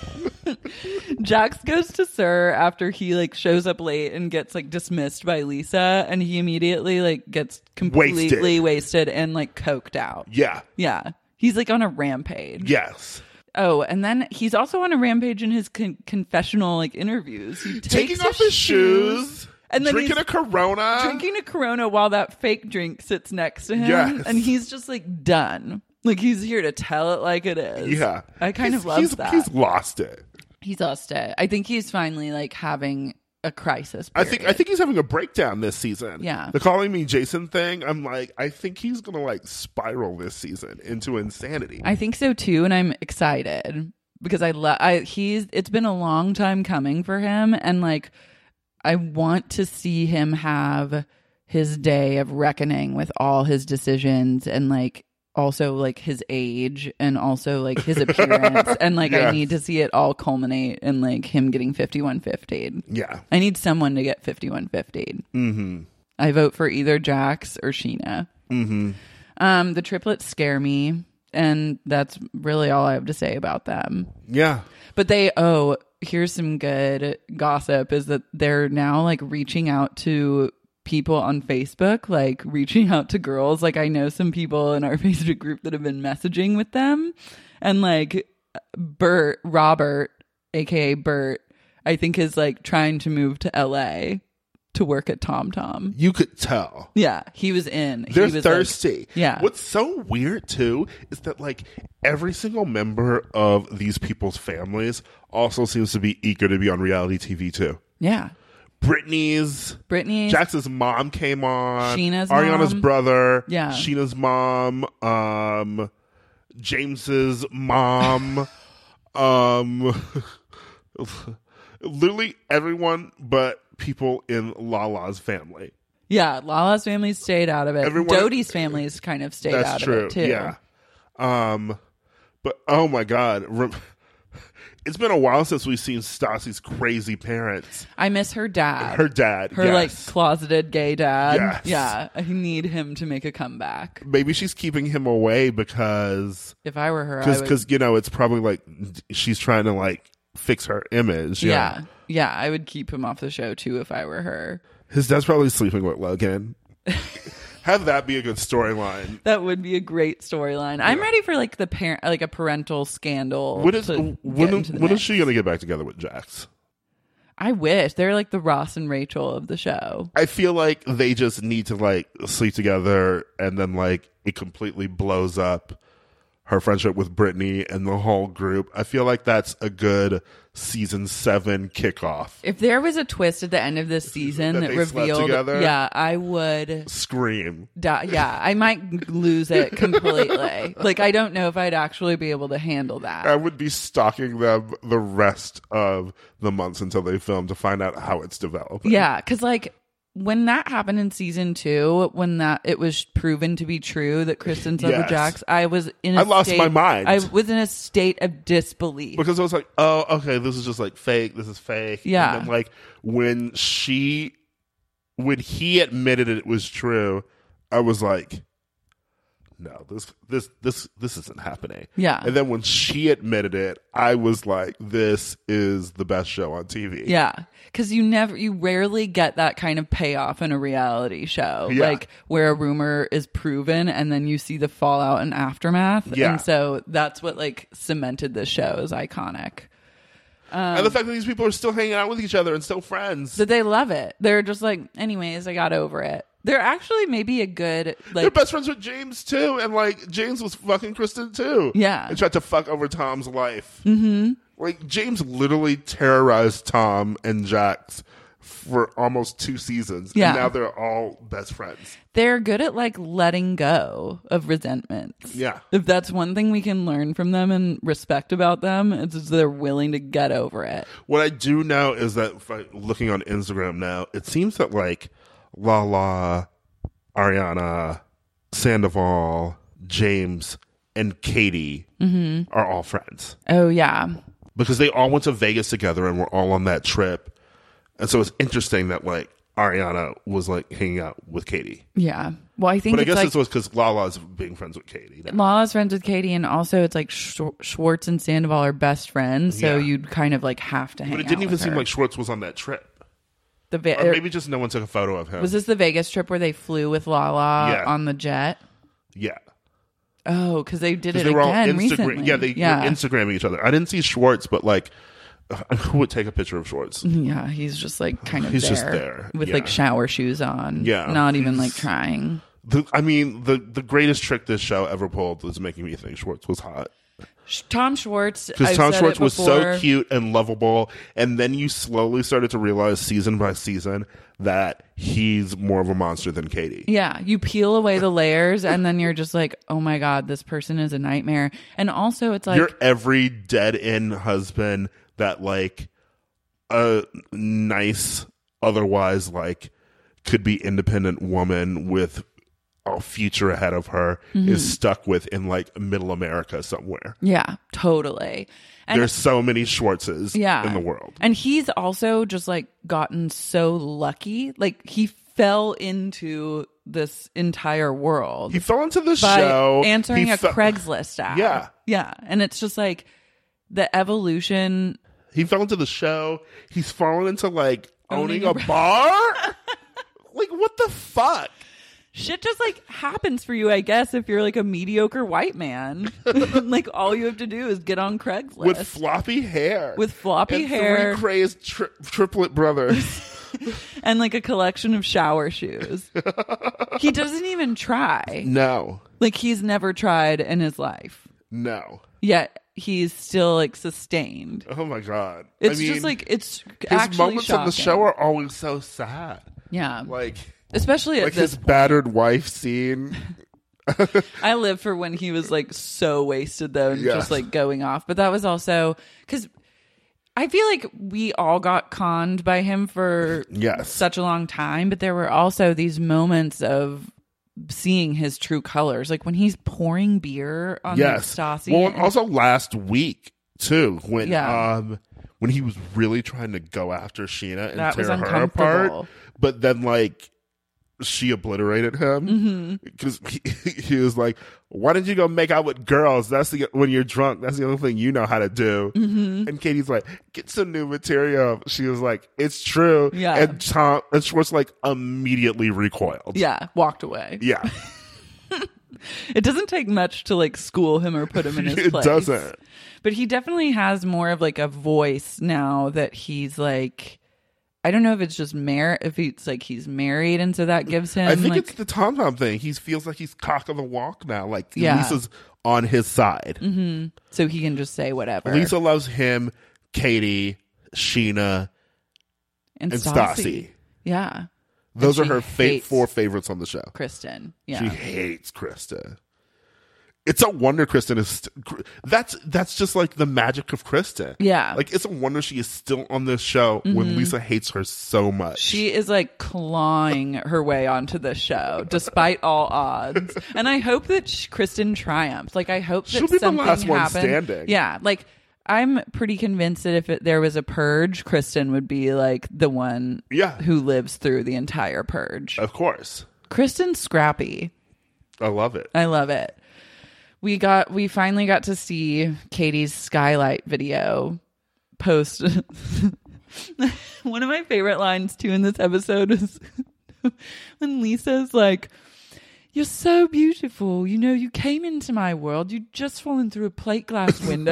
Jax goes to Sir after he like shows up late and gets like dismissed by Lisa, and he immediately like gets completely wasted and like coked out. Yeah. He's like on a rampage. Yes. Oh, and then he's also on a rampage in his confessional like interviews. He taking off his shoes. And then drinking a Corona while that fake drink sits next to him. Yes. And he's just like done. Like, he's here to tell it like it is. Yeah. I kind of love that. He's lost it. He's lost it. I think he's finally like having a crisis period. I think he's having a breakdown this season. Yeah. The calling me Jason thing, I'm like, I think he's gonna like spiral this season into insanity. I think so too, and I'm excited because it's been a long time coming for him, and like I want to see him have his day of reckoning with all his decisions, and like also like his age, and also like his appearance, and like I need to see it all culminate in like him getting 5150'd. Yeah, I need someone to get 5150'd. Mm-hmm. I vote for either Jax or Sheena. Mm-hmm. The triplets scare me, and that's really all I have to say about them. Yeah, but here's some good gossip, is that they're now like reaching out to people on Facebook, like reaching out to girls. Like, I know some people in our Facebook group that have been messaging with them, and like Robert, aka Bert, I think is like trying to move to LA to work at TomTom. You could tell. Yeah, he was in. They're he was thirsty. Like, yeah. What's so weird too is that like every single member of these people's families also seems to be eager to be on reality TV too. Yeah. Brittany's Jax's mom came on. Sheena's Ariana's mom. brother. Yeah. Sheena's mom. James's mom. Literally everyone but people in Lala's family. Yeah, Lala's family stayed out of it. Everyone- Doty's family's kind of stayed out true. of it too. Yeah. But oh my God. It's been a while since we've seen Stassi's crazy parents. I miss her dad. Her dad. Her yes. like closeted gay dad. Yes. Yeah. I need him to make a comeback. Maybe she's keeping him away because If I were her, I would. because it's probably like she's trying to like fix her image. Yeah. Yeah, I would keep him off the show too if I were her. His dad's probably sleeping with Logan. Have that be a good storyline. That would be a great storyline. I'm ready for like a parental scandal. When is she gonna get back together with Jax? I wish they're like the Ross and Rachel of the show. I feel like they just need to like sleep together, and then like it completely blows up her friendship with Brittany and the whole group. I feel like that's a good season 7 kickoff. If there was a twist at the end of this season that they slept revealed, together? yeah, I would Scream. yeah, I might lose it completely. Like, I don't know if I'd actually be able to handle that. I would be stalking them the rest of the months until they film to find out how it's developing. Yeah, because like when that happened in season 2, when it was proven to be true that Kristen slept with Yes. Jax, I lost my mind. I was in a state of disbelief. Because I was like, oh, okay, this is just like fake. This is fake. Yeah. And then like when he admitted it was true, I was like, no, this isn't happening. Yeah. And then when she admitted it, I was like, this is the best show on TV. Yeah, because you rarely get that kind of payoff in a reality show, Yeah. like where a rumor is proven and then you see the fallout and aftermath. Yeah. And so that's what like cemented this show as iconic. And the fact that these people are still hanging out with each other and still friends. That they love it. They're just like, anyways, I got over it. They're actually maybe a good They're like. best friends with James too, and like James was fucking Kristen too. Yeah. And tried to fuck over Tom's life. Mm-hmm. Like James literally terrorized Tom and Jax for almost 2 seasons. Yeah. And now they're all best friends. They're good at like letting go of resentments. Yeah. If that's one thing we can learn from them and respect about them, it's they're willing to get over it. What I do know is that looking on Instagram now, it seems that like Lala, Ariana, Sandoval, James, and Katie are all friends. Oh, yeah. Because they all went to Vegas together and were all on that trip. And so it's interesting that like Ariana was like hanging out with Katie. Yeah. Well, I think But I it's guess like this was because Lala's being friends with Katie now. Lala's friends with Katie, and also it's like Schwartz and Sandoval are best friends, so Yeah. you'd kind of like have to hang out. But it didn't even with seem her. like Schwartz was on that trip. Or Or maybe just no one took a photo of him. was this the Vegas trip where they flew with Lala Yeah. on the jet? Yeah. Oh, because they did it They were all again recently. Yeah, they were Instagramming each other. I didn't see Schwartz, but like, who would take a picture of Schwartz? Yeah, he's just like kind of He's there, just there, with yeah. like shower shoes on. Yeah, not even he's- like trying. The greatest trick this show ever pulled was making me think Schwartz was hot. Tom Schwartz, Because I've Tom said Schwartz it was so before. cute and lovable, and then you slowly started to realize season by season that he's more of a monster than Katie. Yeah, you peel away the layers, and then you're just like, oh my god, this person is a nightmare. And also, it's like You're every dead-end husband that like a nice, otherwise like could be independent woman with a future ahead of her is stuck with in like middle America somewhere. yeah, totally. And There's so many Schwartzes yeah, in the world. and he's also just like gotten so lucky. Like he fell into this entire world. He fell into the by show answering He a fe- Craigslist ad. Yeah, and it's just like the evolution. He fell into the show. He's fallen into like owning a a bar. Like what the fuck? Shit just like happens for you, I guess, if you're like a mediocre white man. Like all you have to do is get on Craigslist With floppy hair. With floppy and hair. 3 crazed triplet brothers. and like a collection of shower shoes. He doesn't even try. No. Like he's never tried in his life. No. Yet he's still like sustained. Oh my God. It's just like, it's his actually moments shocking. in the show are always so sad. Yeah. Like, especially at like this his point. battered wife scene. I live for when he was like so wasted though and just like going off. But that was also because I feel like we all got conned by him for such a long time. But there were also these moments of seeing his true colors, like when he's pouring beer on Stassi. Well, and also last week too, when he was really trying to go after Sheena and tear her apart, but then like she obliterated him because he was like, "Why didn't you go make out with girls? That's when you're drunk. That's the only thing you know how to do." And Katie's like, "Get some new material." She was like, "It's true." Yeah. And Schwartz like immediately recoiled. Yeah, walked away. Yeah. It doesn't take much to like school him or put him in his place. It doesn't. But he definitely has more of like a voice now that he's like, I don't know if it's just if it's like he's married and so that gives him. I think like, it's the Tom Tom thing. He feels like he's cock of the walk now. Like Lisa's on his side. So he can just say whatever. Lisa loves him, Katie, Sheena, and Stassi. Yeah. Those are her 4 favorites on the show. Kristen. Yeah. She hates Kristen. It's a wonder Kristen is... That's just like the magic of Kristen. Yeah. Like, it's a wonder she is still on this show when Lisa hates her so much. She is like clawing her way onto this show despite all odds. And I hope that Kristen triumphs. Like, I hope that she'll be something the last one happens. standing. Yeah. Like, I'm pretty convinced that if there was a purge, Kristen would be like the one who lives through the entire purge. Of course. Kristen's scrappy. I love it. I love it. We finally got to see Katie's skylight video post. One of my favorite lines too in this episode is when Lisa's like, "You're so beautiful. You know, you came into my world. You'd just fallen through a plate glass window."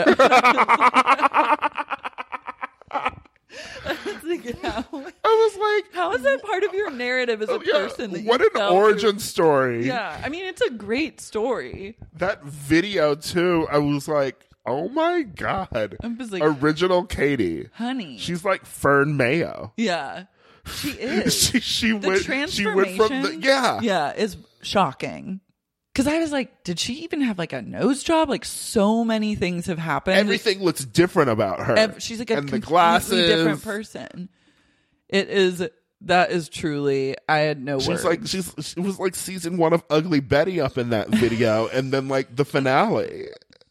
I was like, how is that part of your narrative as a person? That what an origin story. Yeah, I mean, it's a great story. That video too, I was like, oh my God. I was like, original Katie. Honey. She's like Fern Mayo. Yeah. She is. she went from the Yeah, is shocking. Because I was like, did she even have like a nose job? Like so many things have happened. Everything looks different about her. She's like a and completely different person. That is truly, I had no words. Like, she was like season 1 of Ugly Betty up in that video, and then like the finale.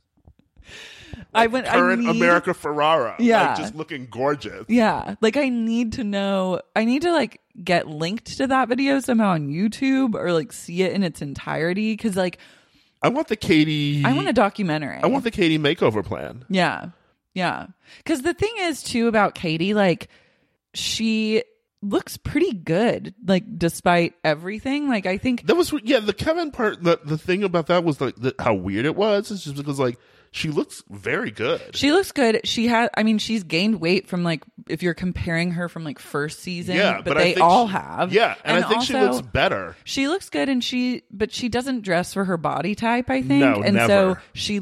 Like America Ferrara. Yeah. Like, just looking gorgeous. Yeah. Like I need to like get linked to that video somehow on YouTube or like see it in its entirety. Cause like, I want a documentary. I want the Katie makeover plan. Yeah. Yeah. Cause the thing is too about Katie, like she looks pretty good, like despite everything. Like I think that was, the Kevin part, the thing about that was like how weird it was. It's just because like, she looks very good. She looks good. She's gained weight from like, if you're comparing her from like first season, but they all have. Yeah. And I think she looks better. She looks good but she doesn't dress for her body type, I think. No, and never. So she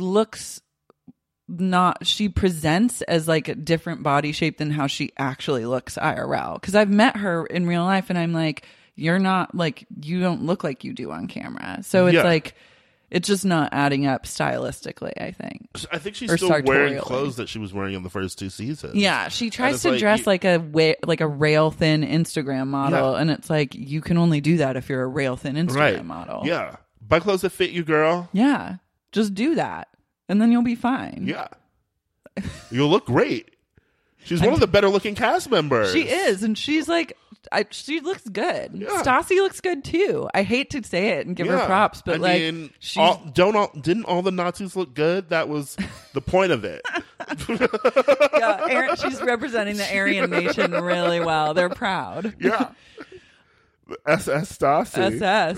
presents as like a different body shape than how she actually looks IRL. Cause I've met her in real life and I'm like, you're not like, you don't look like you do on camera. So it's like, it's just not adding up stylistically, I think. I think she's still wearing clothes that she was wearing in the first 2 seasons. Yeah, she tries to dress like a rail thin Instagram model, and it's like you can only do that if you're a rail thin Instagram model. Yeah, buy clothes that fit you, girl. Yeah, just do that, and then you'll be fine. Yeah, you'll look great. She's one of the better looking cast members. She is, and she's like, she looks good. Yeah. Stassi looks good too. I hate to say it and give her props, but didn't all the Nazis look good? That was the point of it. Yeah, she's representing the Aryan nation really well. They're proud. Yeah, SS Stassi. SS.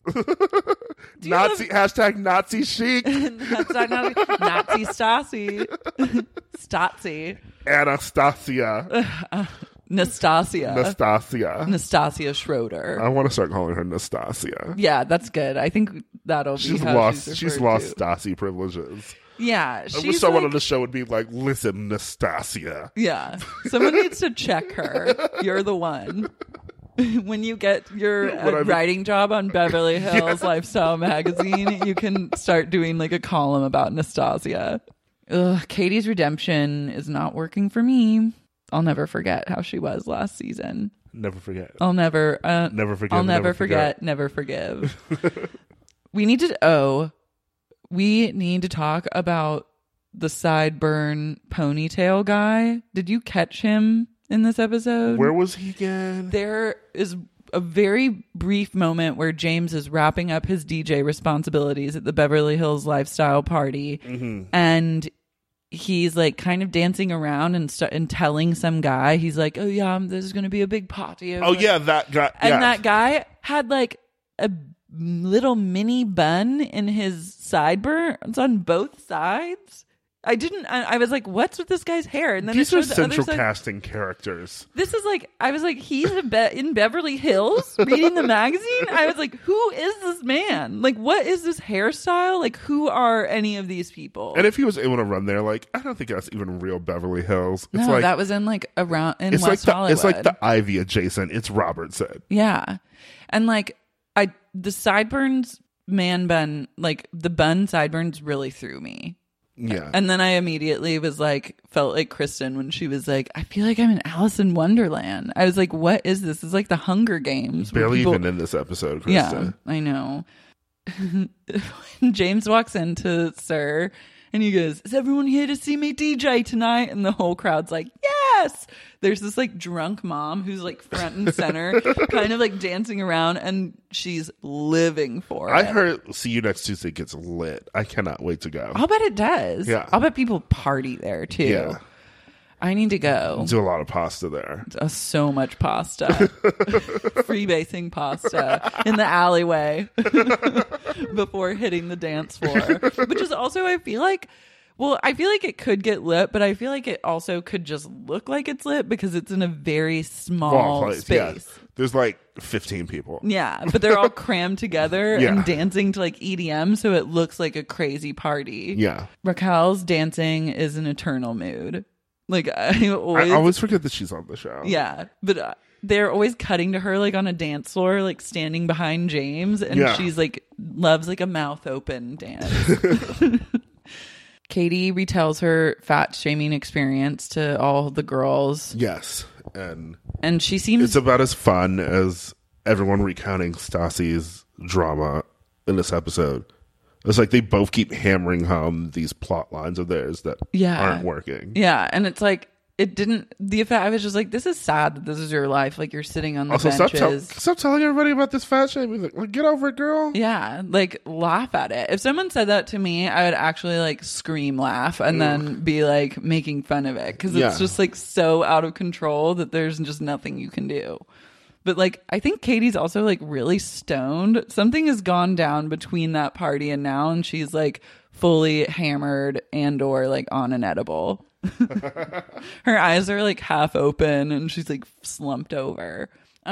Hashtag Nazi chic. Nazi Stassi. Stasi. Anastasia. Nastasia Schroeder. I want to start calling her Nastasia. Yeah, that's good. I think that'll be she's how lost she's lost Stasi privileges. Yeah. I She's wish someone on the show would be like, listen, Nastasia. Yeah. Someone needs to check her. You're the one. When you get your writing job on Beverly Hills Lifestyle Magazine, you can start doing like a column about Nastasia. Ugh, Katie's redemption is not working for me. I'll never forget how she was last season. Never forget. I'll never never forget. I'll never forget. Never forgive. We need to talk about the sideburn ponytail guy. Did you catch him in this episode? Where was he again? There is a very brief moment where James is wrapping up his DJ responsibilities at the Beverly Hills Lifestyle party, and he's like kind of dancing around and telling some guy, he's like, "Oh yeah, this is going to be a big party." Oh yeah, that guy. And that guy had like a little mini bun in his sideburns on both sides. I was like, what's with this guy's hair? And then these are the central other side. casting characters. This is like, I was like, he's in Beverly Hills reading the magazine. I was like, who is this man? Like, what is this hairstyle? Like, who are any of these people? And if he was able to run there, like, I don't think that's even real Beverly Hills. It's no, like, that was in like around in it's West like Hollywood. It's like the Ivy adjacent. It's Robertson. Yeah. And like, the sideburns man bun, like the bun sideburns really threw me. Yeah. And then I immediately felt like Kristen when she was like, I feel like I'm in Alice in Wonderland. I was like, what is this? It's like the Hunger Games. Barely even in this episode, Kristen. Yeah, I know. James walks into Sir and he goes, is everyone here to see me DJ tonight? And the whole crowd's like, yes. There's this like drunk mom who's like front and center, kind of like dancing around, and she's living for it. I heard See You Next Tuesday gets lit. I cannot wait to go. I'll bet it does. Yeah. I'll bet people party there too. Yeah. I need to go. Do a lot of pasta there. So much pasta. Freebasing pasta in the alleyway before hitting the dance floor. Which is also, I feel like it could get lit, but I feel like it also could just look like it's lit because it's in a very small space. Yeah. There's like 15 people. Yeah, but they're all crammed together and dancing to like EDM, so it looks like a crazy party. Yeah. Raquel's dancing is an eternal mood. Like I always forget that she's on the show. Yeah, but they're always cutting to her like on a dance floor, like standing behind James, and she's like loves like a mouth open dance. Katie retells her fat shaming experience to all the girls. Yes, and she seems it's about as fun as everyone recounting Stassi's drama in this episode. It's like they both keep hammering home these plot lines of theirs that aren't working. Yeah, and it's like the effect. I was just like, this is sad that this is your life. Like you're sitting on the benches. Stop telling everybody about this fat shaming. Like, get over it, girl. Yeah, like laugh at it. If someone said that to me, I would actually like scream laugh and then be like making fun of it because it's just like so out of control that there's just nothing you can do. But like, I think Katie's also like really stoned. Something has gone down between that party and now, and she's like fully hammered and or like on an edible. Her eyes are like half open and she's like slumped over.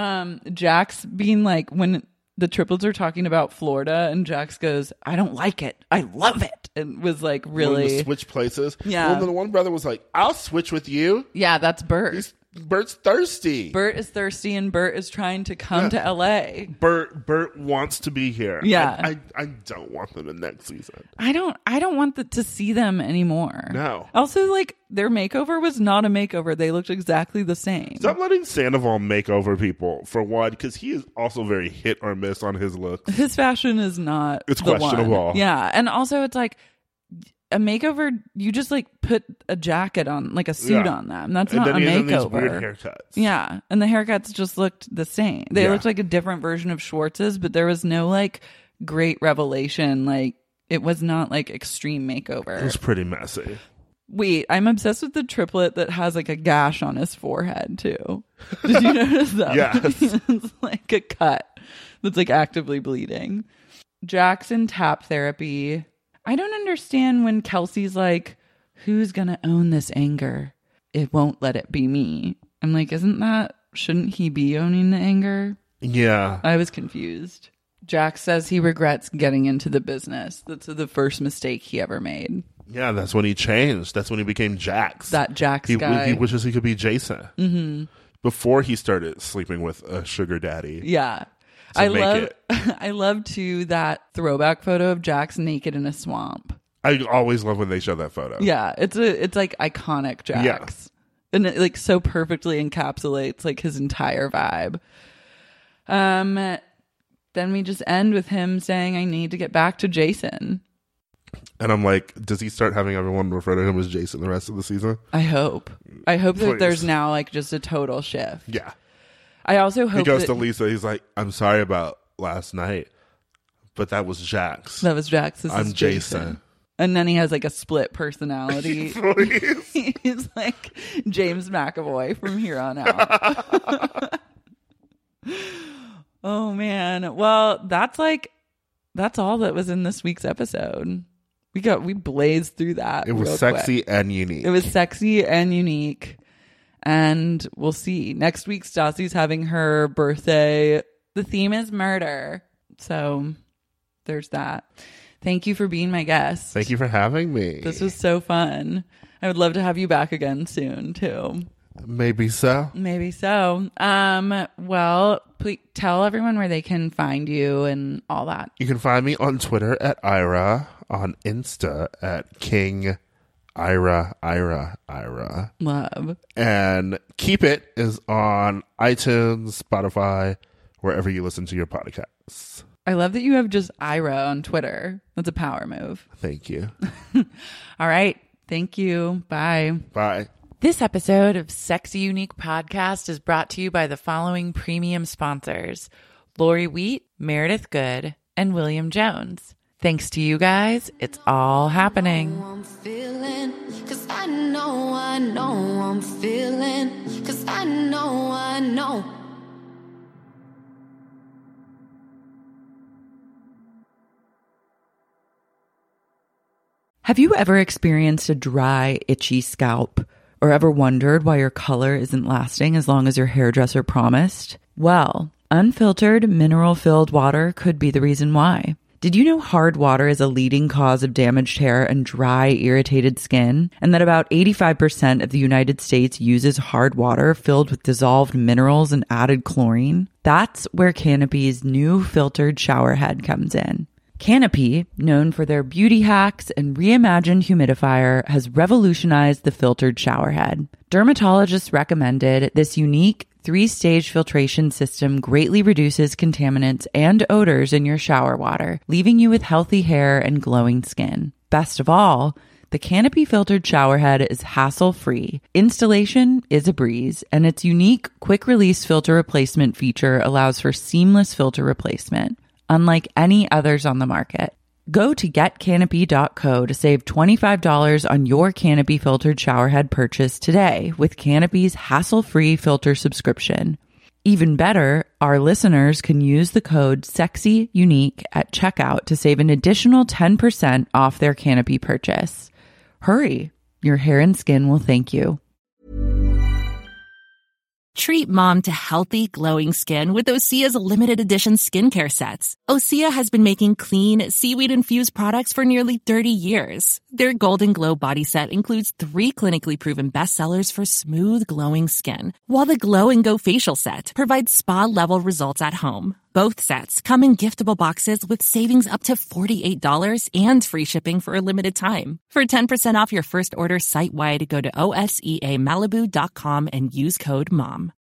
Jax being like, when the triplets are talking about Florida and Jax goes, I don't like it, I love it, and was like really switch places. Yeah. Well, the one brother was like, I'll switch with you. Yeah, that's Bert. Bert's thirsty. Bert is thirsty and Bert is trying to come to LA. Bert wants to be here. Yeah. I don't want them in next season. I don't want to see them anymore. No. Also, like, their makeover was not a makeover. They looked exactly the same. Stop letting Sandoval make over people, for one, because he is also very hit or miss on his looks. His fashion is not It's the questionable. one. Yeah. And also it's like a makeover, you just like put a jacket on, like a suit on them. That's not a makeover. These weird haircuts. Yeah. And the haircuts just looked the same. They looked like a different version of Schwartz's, but there was no like great revelation. Like it was not like extreme makeover. It was pretty messy. Wait, I'm obsessed with the triplet that has like a gash on his forehead too. Did you notice that? Yes. It's like a cut that's like actively bleeding. Jackson tap therapy. I don't understand when Kelsey's like, who's gonna own this anger? It won't let it be me. I'm like, shouldn't he be owning the anger? Yeah. I was confused. Jack says he regrets getting into the business. That's the first mistake he ever made. Yeah, that's when he changed. That's when he became Jax. That Jax guy. He wishes he could be Jason. Mm-hmm. Before he started sleeping with a sugar daddy. Yeah. I love too that throwback photo of Jax naked in a swamp. I always love when they show that photo. Yeah, it's like iconic Jax. Yeah. And it like so perfectly encapsulates like his entire vibe. Then we just end with him saying, I need to get back to Jason. And I'm like, does he start having everyone refer to him as Jason the rest of the season? I hope that there's now like just a total shift. Yeah. I also hope he goes to Lisa. He's like, I'm sorry about last night, but that was Jax. That was Jax. I'm Jason. And then he has like a split personality. He's like James McAvoy from here on out. Oh man. Well, that's all that was in this week's episode. We blazed through that. It was sexy and unique. It was sexy and unique. And we'll see. Next week, Stassi's having her birthday. The theme is murder. So there's that. Thank you for being my guest. Thank you for having me. This was so fun. I would love to have you back again soon, too. Maybe so. Maybe so. Well, please tell everyone where they can find you and all that. You can find me on Twitter at Ira, on Insta at King Ira. Love. And Keep It is on iTunes, Spotify, wherever you listen to your podcasts. I love that you have just Ira on Twitter. That's a power move. Thank you. All right. Thank you. Bye. Bye. This episode of Sexy Unique Podcast is brought to you by the following premium sponsors: Lori Wheat, Meredith Good, and William Jones. Thanks to you guys, it's all happening. I'm feeling, 'cause I know I'm feeling, 'cause I know. Have you ever experienced a dry, itchy scalp? Or ever wondered why your color isn't lasting as long as your hairdresser promised? Well, unfiltered, mineral-filled water could be the reason why. Did you know hard water is a leading cause of damaged hair and dry, irritated skin? And that about 85% of the United States uses hard water filled with dissolved minerals and added chlorine? That's where Canopy's new filtered shower head comes in. Canopy, known for their beauty hacks and reimagined humidifier, has revolutionized the filtered shower head. Dermatologists recommended this unique 3-stage filtration system greatly reduces contaminants and odors in your shower water, leaving you with healthy hair and glowing skin. Best of all, the Canopy filtered shower head is hassle-free. Installation is a breeze, and its unique quick-release filter replacement feature allows for seamless filter replacement, unlike any others on the market. Go to getcanopy.co to save $25 on your Canopy filtered showerhead purchase today with Canopy's hassle-free filter subscription. Even better, our listeners can use the code SEXYUNIQUE at checkout to save an additional 10% off their Canopy purchase. Hurry, your hair and skin will thank you. Treat mom to healthy, glowing skin with Osea's limited edition skincare sets. Osea has been making clean, seaweed-infused products for nearly 30 years. Their Golden Glow body set includes 3 clinically proven bestsellers for smooth, glowing skin, while the Glow and Go facial set provides spa-level results at home. Both sets come in giftable boxes with savings up to $48 and free shipping for a limited time. For 10% off your first order site-wide, go to OSEAMalibu.com and use code MOM.